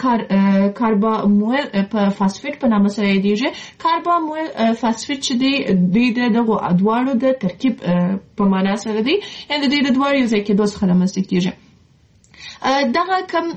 کاربامویل په فاسفیټ په نامه سره یادېږي. کاربامویل فاسفیټ چې دی دوی د دغو دواړو د ترکیب په معنا سره دی، یعنې د دوی د دواړو یو ځای کېدو څخه رامنځته کېږي. دغه کم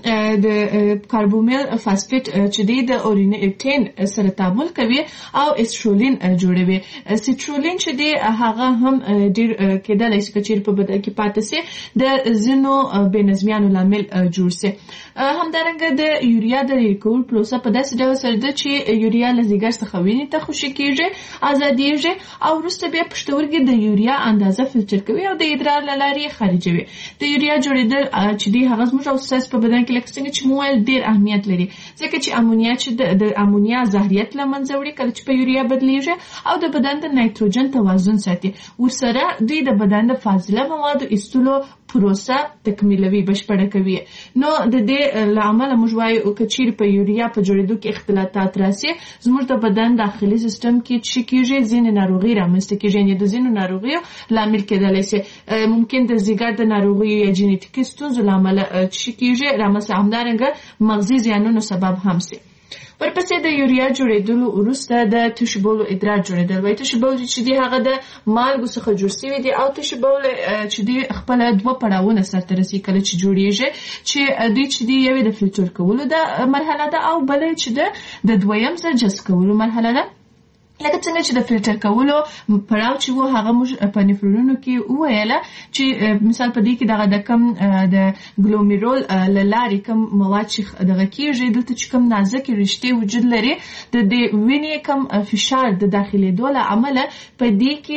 د کاربومیل فاسفیټ چې د اورینټین سره تعامل کوي او استرولین جوړوي. سټرولین چې دی هغه هم ډیر کېدای شي چې په بدن کې پاتې سي د ځینو بېنظمیانو لامل جوړ سي. همدارنګه د یوریا د ریکول پروسه په داسې ډول سره ده چې یوریا له ځیګر څخه وینې ته خوشې کېږي، ازادېږي او وروسته بیا پښتورګي د یوریا اندازه فلټر کوي او د ادرار له لارې خارجوي. د یوریا جوړېدل چې دی هغه زموږ اوساس په بدن کې لکه څنګه چې مو ویل ډېر اهمیت لري، ځکه چې امونیا چې د امونیا زهریت له منځه وړي کله چې په یوریا بدلیږي او د بدن د نایتروجن توازن ساتي. ورسره دوی د بدن د فاضله موادو ایستلو پروسه تکمیلوي، بشپړه کوي. نو د دې له امله موږ وایو که چیرې په یوریا په جوړېدو کې اختلالات راسي، زموږ د بدن داخلي سیستم کې څه کېږي، ځینې ناروغۍ رامنځته کېږي، یعنې د ځینو ناروغیو لامل کېدلی شي. ممکن د ځیګر د ناروغیو یا جینیټیکي ستونزو له امله څه کېږي رامنځته، همدارنګه مغزي زیانونو سبب هم شي. ورپسې د یوریا جوړېدلو وروسته د تشو بولو ادرار جوړېدل وایي. تشو بول چې دی هغه د مالګو څخه جوړ شوی دی او تشو بول چې دی خپل دوه پړاوونه سرته رسي کله چې جوړیږي، چې دوی چې دی یوې د فلټر کولو د مرحله ده او بلې چې د دویم ځل جذب کولو مرحله ده. لکه څنګه چې د فلټر کولو پړاو چې وو هغه موږ په نفرونونو کې وویله چې مثال په دې کې دغه د کم د ګلومیرول له لارې کم مواد چې دغه کېږي، دلته چې کم نازکې رشتې وجود لري، د دې وینې کم فشار د داخلېدو له امله په دې کې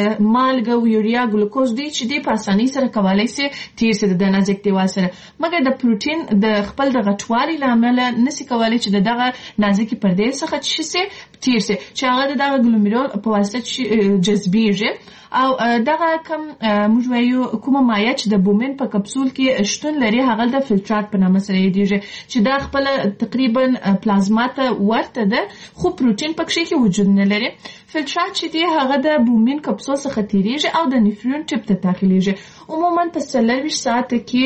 مالګه او یوریا ګلوکوز دی چې دی په اسانۍ سره کولی شي تیر شي د نازک دیوال سره، مګر د پروټین د خپل د غټوالي له امله نشي کولی چې دغه نازکې پردې څخه څه شي تیر شي، چې هغه دغه ګلومیرول په واسطه جذبېږي. او دغه کم موږ وایو کومه مایع چې د بومین په کپسول کې شتون لري هغه د فلټرات په نامه سره یادېږي، چې دا خپل تقریبا پلازما ته ورته ده خو پروټین پکې کې وجود نه لري. فلټرات چې دی هغه د بومین کپسول څخه تیریږي او د نفرون ټپ ته داخليږي. عموما په 24 ساعت کې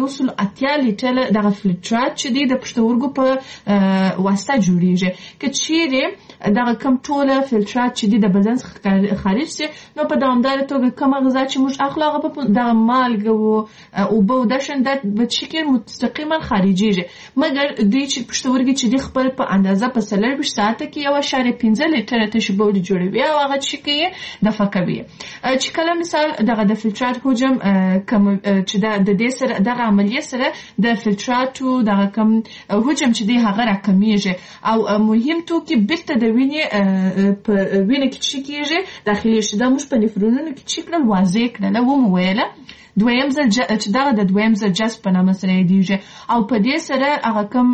180 لیټر دغه فلټرات چې دی د پښتورګو په واسطه جوړیږي. که چیرې دغه کم ټوله فلټرات چې دی د بدن څخه خارج شي، نو په دوامداره توګه کومه غذا چې موږ اخلو هغه په دغه مالګه او اوبه او دشن د بشکل مستقیما خارجيږي، مګر دوی چې پښتورګي چې دی خپل په اندازه په 24 ساعت کې 1.5 لیټر تشو بول جوړوي او هغه چې کې دفع کوي. چې کله مثال دغه د فلټرات حجم کم چې د دې سره دغه عملیه سره د فلټراتو دغه کم حجم چې دی هغه راکمیږي او مهم توکي بیرته د وینې په وینې کې چې کېږي داخلي شي. دا موږ په نفرونونو کې چې کړل واضح کړل و مو ویله دویم ځل چې دغه د دویم ځل جذب په نامه سره یادېږي او په دې سره هغه کم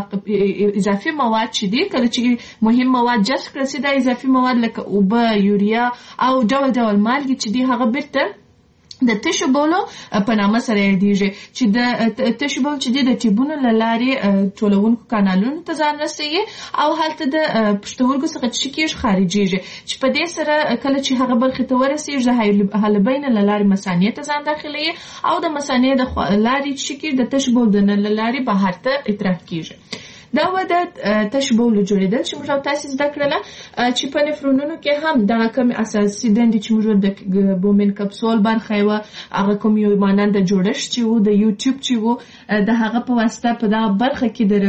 اضافي مواد چې دي کله چې مهم مواد جذب کړل شي دا اضافي مواد لکه اوبه، یوریا او ډول ډول مالګې چې دي هغه بیرته د تشو بولو په نامه سره یادېږي، چې د تشو بول چې د ټیوبونو له لارې ټولونکو کانالونو ته ځان رسوي او هلته د پښتورګو څخه چې کېږي خارجېږي، چې په دې سره کله چې هغه برخې ته ورسېږي د حالبین له لارې مثانې ته ځان داخلوي او د مثانې د لارې چې کېږي د تشو بول د لارې بهر ته اطراف کېږي. دا وده تشو بول جوړېدل چې موږ تاسو زده کړل چې په نفرونونو کې هم دغه کوم اساسي دندې چې موږ د بومین کپسول برخه و هغه کوم یو مانند جوړښت چې و د یوټیوب چې و د هغه په واسطه په دغه برخه کې د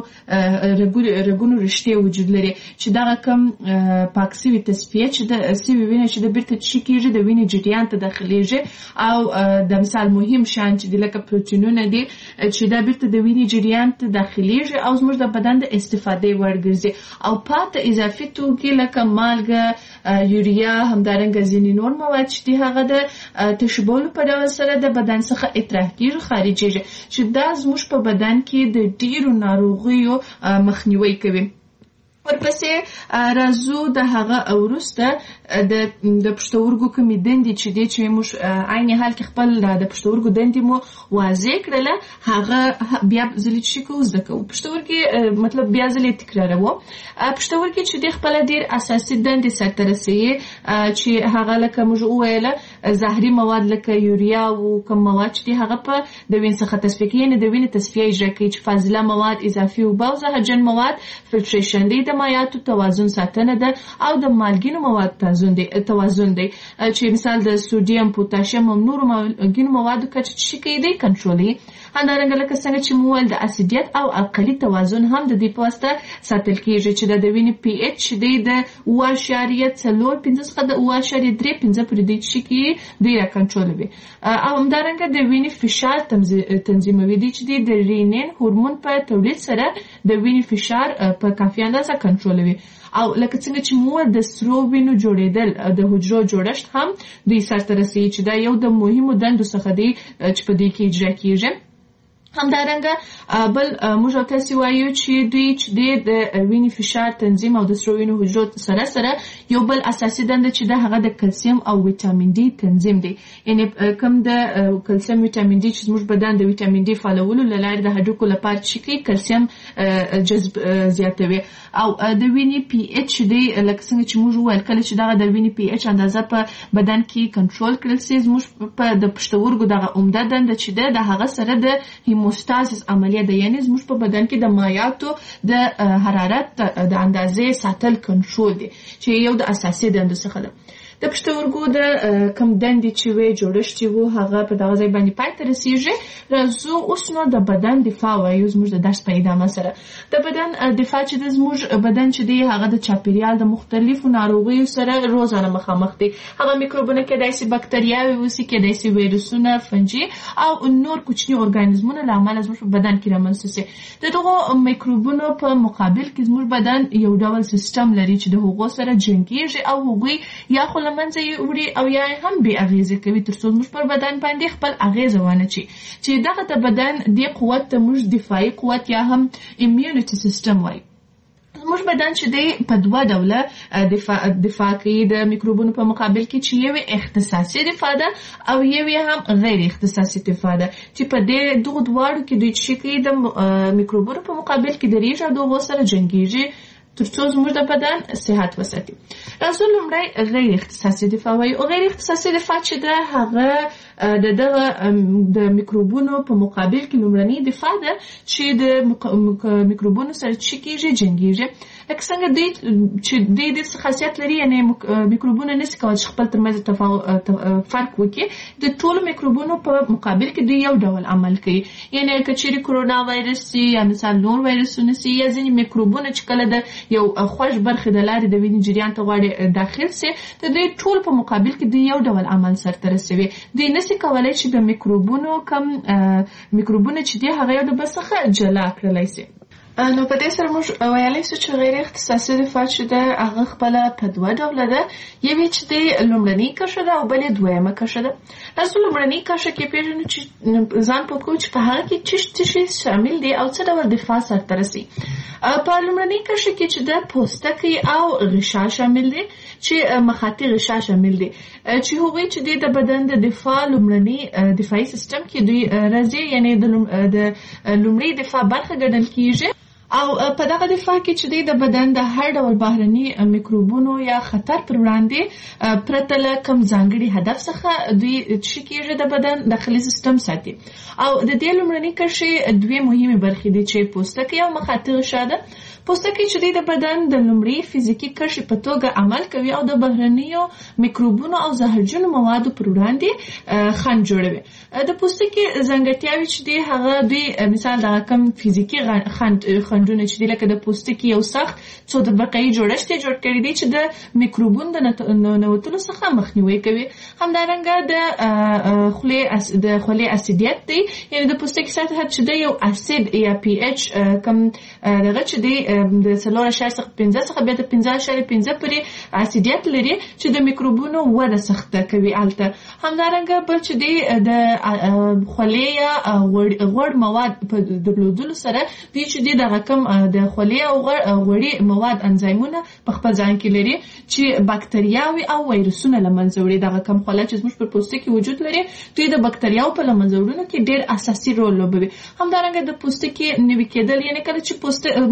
رګونو رشتې وجود لري چې دغه کوم پاکسیوي تصفیه چې د سیوي وینې چې د بیرته چې کېږي د وینې جریان ته داخليږي او د مثال مهم شان چې د لکه پروتینونه دي چې دا بیرته د وینې جریان ته داخليږي او د بدن د استفادې وړ ګرځي او پاتې اضافي توکي لکه مالګه، یوریا، همدارنګه ځینې نور مواد چې هغه د تشو بول په ډول سره د بدن څخه اطراح کېږي خارجېږي، چې دا زموږ په بدن کې د ډېرو ناروغیو مخنیوي کوي. ورپسې راځو د هغه وروسته د پښتورګو کومې دندې چې دی چې موږ عین حال کې خپل د پښتورګو دندې مو واضح کړله هغه بیا ځلې چې کوو زده کوو. پښتورګي مطلب بیا ځلې تکراروو. پښتورګي چې دی خپل ډېر اساسي دندې سرته رسوي چې هغه لکه موږ وویله زهري مواد لکه یوریا او کوم مواد چې هغه په د وینې څخه تصفیه کوي، یعنې د وینې تصفیه اجرا کوي، چې فاضله مواد، اضافي اوبه او زهرجن مواد فلټریشن دی د مایعاتو توازن ساتنه ده او د مالګینو مواد توازن دی چې مثال د سودیم پوتاشیم او نورو مالګینو موادو کچه چې کیدی کنټرولي. همدارنګه لکه څنګه چې موږ د اسیدیت او القلي توازن هم د دې په واسطه ساتل کیږي چې د وینې پی ایچ دی د 0.4 څخه د 0.35 پورې دی چې کی دی کنټرولوي. او همدارنګه د وینې فشار تنظیموي دی چې د رینین هورمون په تولید سره د وینې فشار په کافي اندازه کنټرولوي. او لکه څنګه چې موږ د سرو وینو جوړېدل د حجرو جوړښت هم دوی سرته رسوي چې دا یو د مهمو دندو څخه دی چې په دې کې اجرا کیږي. همدارنګه بل موږ تاسو وایو چې دوی چې د وینې فشار تنظیم او د سرو وینو حجرو سره سره یو بل اساسي دنده چې د هغه د کلسیم او ویټامین ډي تنظیم دی. یعنی کوم د کلسیم ویټامین ډي چې موږ بدن د ویټامین ډي فعالولو لپاره د هډوکو لپاره چې کلسیم جذب زیاتوي. او د وینې پی ایچ دی لکه څنګه چې موږ ویل کله چې دغه د وینې پی ایچ اندازه په بدن کې کنټرول کړل شي موږ په د پښتورګو دغه عمده دنده چې د هغه سره د هیموستازیس عملیه ده، یعنی زموږ په بدن کې د مایعاتو د حرارت د اندازې ساتل کنټرول دي چې یو د اساسي دندو څخه ده. د پښتورګو د کم دندې چې وي جوړښت وو هغه په دغه ځای باندې پای ته رسیږي. راځو اوس نو د بدن دفاع وایو زموږ د درس په ادامه سره. د بدن دفاع چې د زموږ بدن چې دی هغه د چاپیریال د مختلفو ناروغیو سره روزانه مخامخ دی. هغه میکروبونه کېدای شي بکتریاوي وسی، کېدای شي ویروسونه، فنجي او نور کوچني ارګانیزمونه له امله زموږ په بدن کې رامنځته شي. د دغو میکروبونو په مقابل کې زموږ بدن یو ډول سیستم لري چې د هغو سره جنګیږي او هغوی یا خو منځه وړي او یا هم بې اغیزه کوي تر څو موږ پر بدن باندې خپل اغیزه ونه چی چې دغه د بدن د قوت ته موږ دفاعي قوت یا هم ایمیونټي سیستم وایي. موږ بدن چې دی په دوه ډوله دفاع کوي د میکروبونو په مقابل کې چې یو اختصاصي دفاع ده او یو هم غیر اختصاصي دفاع ده چې په دې دغه دواړو کې دوی چې کوي د میکروبونو په مقابل کې درېږي او دغه سره جنګیږي تر څو زموږ د بدن صحت وساتي. راځو لومړی غیر اختصاصي دفاع وایو. او غیر اختصاصي دفاع چې ده هغه د میکروبونو په مقابل کې لومړنی دفاع ده چې د میکروبونو سره چې کېږي جنګیږي. لکه څنګه دوی چې د خاصیت لري یعنی میکروبونه نشي کولی چې خپل ترمنځ فرق وکړي. د ټولو میکروبونو په مقابل کې دوی یو ډول عمل کوي. یعنی که چیرې کرونا وایرس سي یا مثال نور وایرسونه سي یا ځینې میکروبونه چې کله د یو خوږ برخې د لارې د وینې جریان ته غواړي داخل سي د دوی ټول په مقابل کې دوی یو ډول عمل سرته رسوي. دوی نشي کولی چې د میکروبونو چې دی هغه یو د بل څخه جلا کړلی سي. نو په دې سره موږ ویلی شو چې غیر اختصاصي دفاع چې ده هغه خپله په دوه ډوله ده. یوې چې دی لومړنۍ کرښه ده او بلې دویمه کرښه ده. تاسو لومړنۍ کرښه کې پېژنو چې ځان پوه کوو چې په هغه کې څه شی شامل دی او څه ډول دفاع سرته رسي. په لومړنۍ کرښه کې چې ده پوستکی او غشا شامل دی چې مخاطي غشا شامل دی چې هغوی چې دی د بدن د دفاع لومړنۍ دفاعي سیستم کې دوی راځي یعنی د لومړۍ دفاع برخه ګڼل کیږي. او په دغه دفاع کې چې د بدن د هر ډول بهرني میکروبونو یا خطر پر وړاندې پرته له کوم ځانګړي هدف څخه دوی چې کېږي د بدن داخلي سیستم ساتي. او د دې لومړنۍ کرښې دوه مهمه برخې دي چې پوستکی او مخاطي غشا ده. پوستکی چې د بدن د لومړی فزیکی کرښې په توګه عمل کوي او د بهرنیو میکروبونو او زهرجنو موادو پر وړاندې خنډ جوړوي. د پوستکی ځانګړتیاوې چې دی هغه دوی مثال د کم فزیکی خنډونه چې دی لکه د پوستکی یو سخت څو طبقه‌ای جوړښت جوړ کړی دی چې د میکروبونو د ننوتلو څخه مخنیوي کوي. همدارنګه د خولې اسیدیت دی یعنی د پوستکی سطحه چې دی یو اسید یا پی ایچ کم دغه چې دی د 4.5 څخه بیا د 5.5 پورې اسیدیت لري چې د میکروبونو وده سخته کوي الته. همدارنګه بل چې دی د خولې یا غوړ مواد په درلودلو سره دی چې دی د رقم د خولې او غوړي مواد انزایمونه په خپل ځان کې لري چې بکتریاوي او وایرسونه لمنځه وړي. د رقم خوله چې زموږ پر پوستکي وجود لري دوی د بکتریاو په لمنځه وړلو کې ډېر اساسي رول لوبوي. همدارنګه د پوستکي نوي کېدل یعنی کله چې موږ ویلي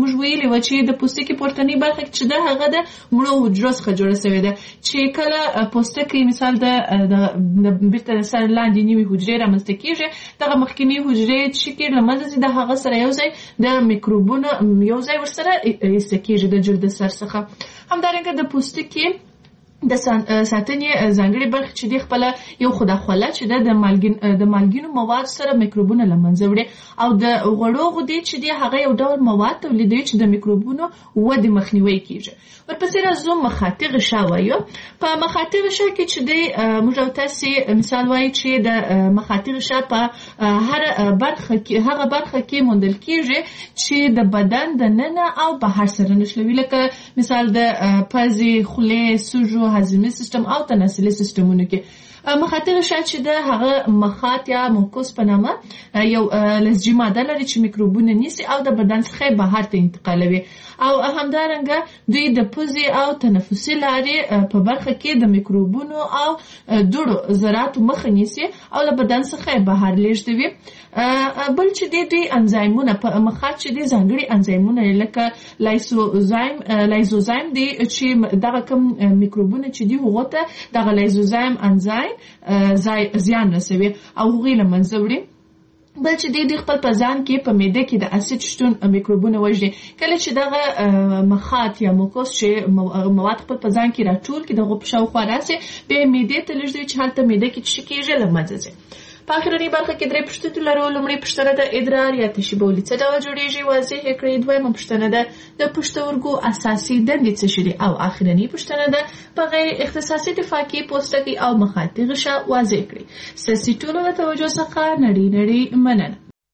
کړې و چې د پوستکي پورتنی برخه چې ده هغه د مړو حجرو څخه جوړه شوې ده چې کله پوستکي مثال د بیرته سر لاندې نیمې حجرې رامنځته کېږي دغه مخکینی حجرې چې کې له منځه ځي د هغه سره یو ځای د میکروبونو یو ځای ورسره ایسته کېږي د جلد سر څخه. همدارنګه د پوستکي د ساتنې ځانګړې برخه چې دی خپله یو خودخواله چې ده د مالګینو مواد سره میکروبونه له منځه وړي او د غوړو غدې چې دی هغه یو ډول مواد تولیدوي چې د میکروبونو ودې مخنیوی کېږي. ورپسې راځو مخاطي غشا وایو. په مخاطي غشا کې چې دی موږ او تاسې مثال وایي چې د مخاطي غشا په هغه برخه کې موندل کېږي چې د بدن د ننه او بهر سره نښلوي لکه مثال د پزې خولې سوژو هضمي سیستم او تناسلي سیستمونو کې. مخاطي غشا چې ده هغه مخاط یا موکوس په نامه یو لزجي ماده لري چې میکروبونه نیسي او د بدن څخه بهر ته انتقالوي او همدارنګه دوی د پوزې او تنفسي لارې په برخه کې د میکروبونو او دوړو ذراتو مخه نیسي او له بدن څخه بهر لیږدوي. بل چې دوی انزایمونه په مخاط چې دي ځانګړي انزایمونه لکه لایزوزایم دي چې دغه کوم میکروبونه چې دي هغو ته دغه لایزوزایم انزایم زیان رسوي او هغوی له منځه وړي. بل چې دی خپل په ځان کې په معده کې د اسید شتون میکروبونه وژني. کله چې دغه مخاط یا موکوس چې مواد خپل په ځان کې راټول کړي دغه په شاوخوا راسي بیا معدې ته لیږدوي چې هلته معده کې څه کېږي له منځه ځي. په اخرنۍ برخه کې 3 پوښتنې لرو. لومړۍ پوښتنه د ادرار یا تشې بولې څه ډول جوړیږي واضح یې کړئ. دویمه پوښتنه ده د پښتورګو اساسي دندې څه شي دي او اخرنۍ پوښتنه ده په غیر اختصاصي دفاع کې پوستکي او مخاطي غشا واضح کړئ. ستاسو ټولو د توجه څخه نړۍ مننه.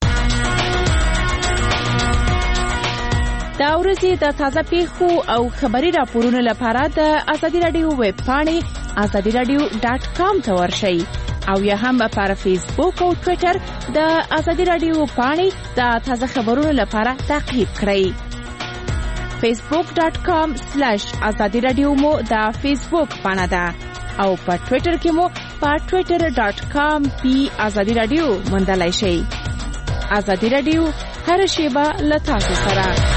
دا ورځې د تازه پیښو او خبري راپورونو لپاره د ازادي رادیو ویب پاڼې azadiradio.com ته ورشئ او یا هم پر فیسبوک او ټوئیټر د ازادي رادیو پاڼې د تازه خبرونو لپاره تعقیب کړئ. facebook.com/azadiradio مو د فیسبوک پاڼه ده او په ټوئیټر کې مو په twitter.com/azadiradio موندلای شئ. ازادي رادیو هر شیبه له تاسو سره.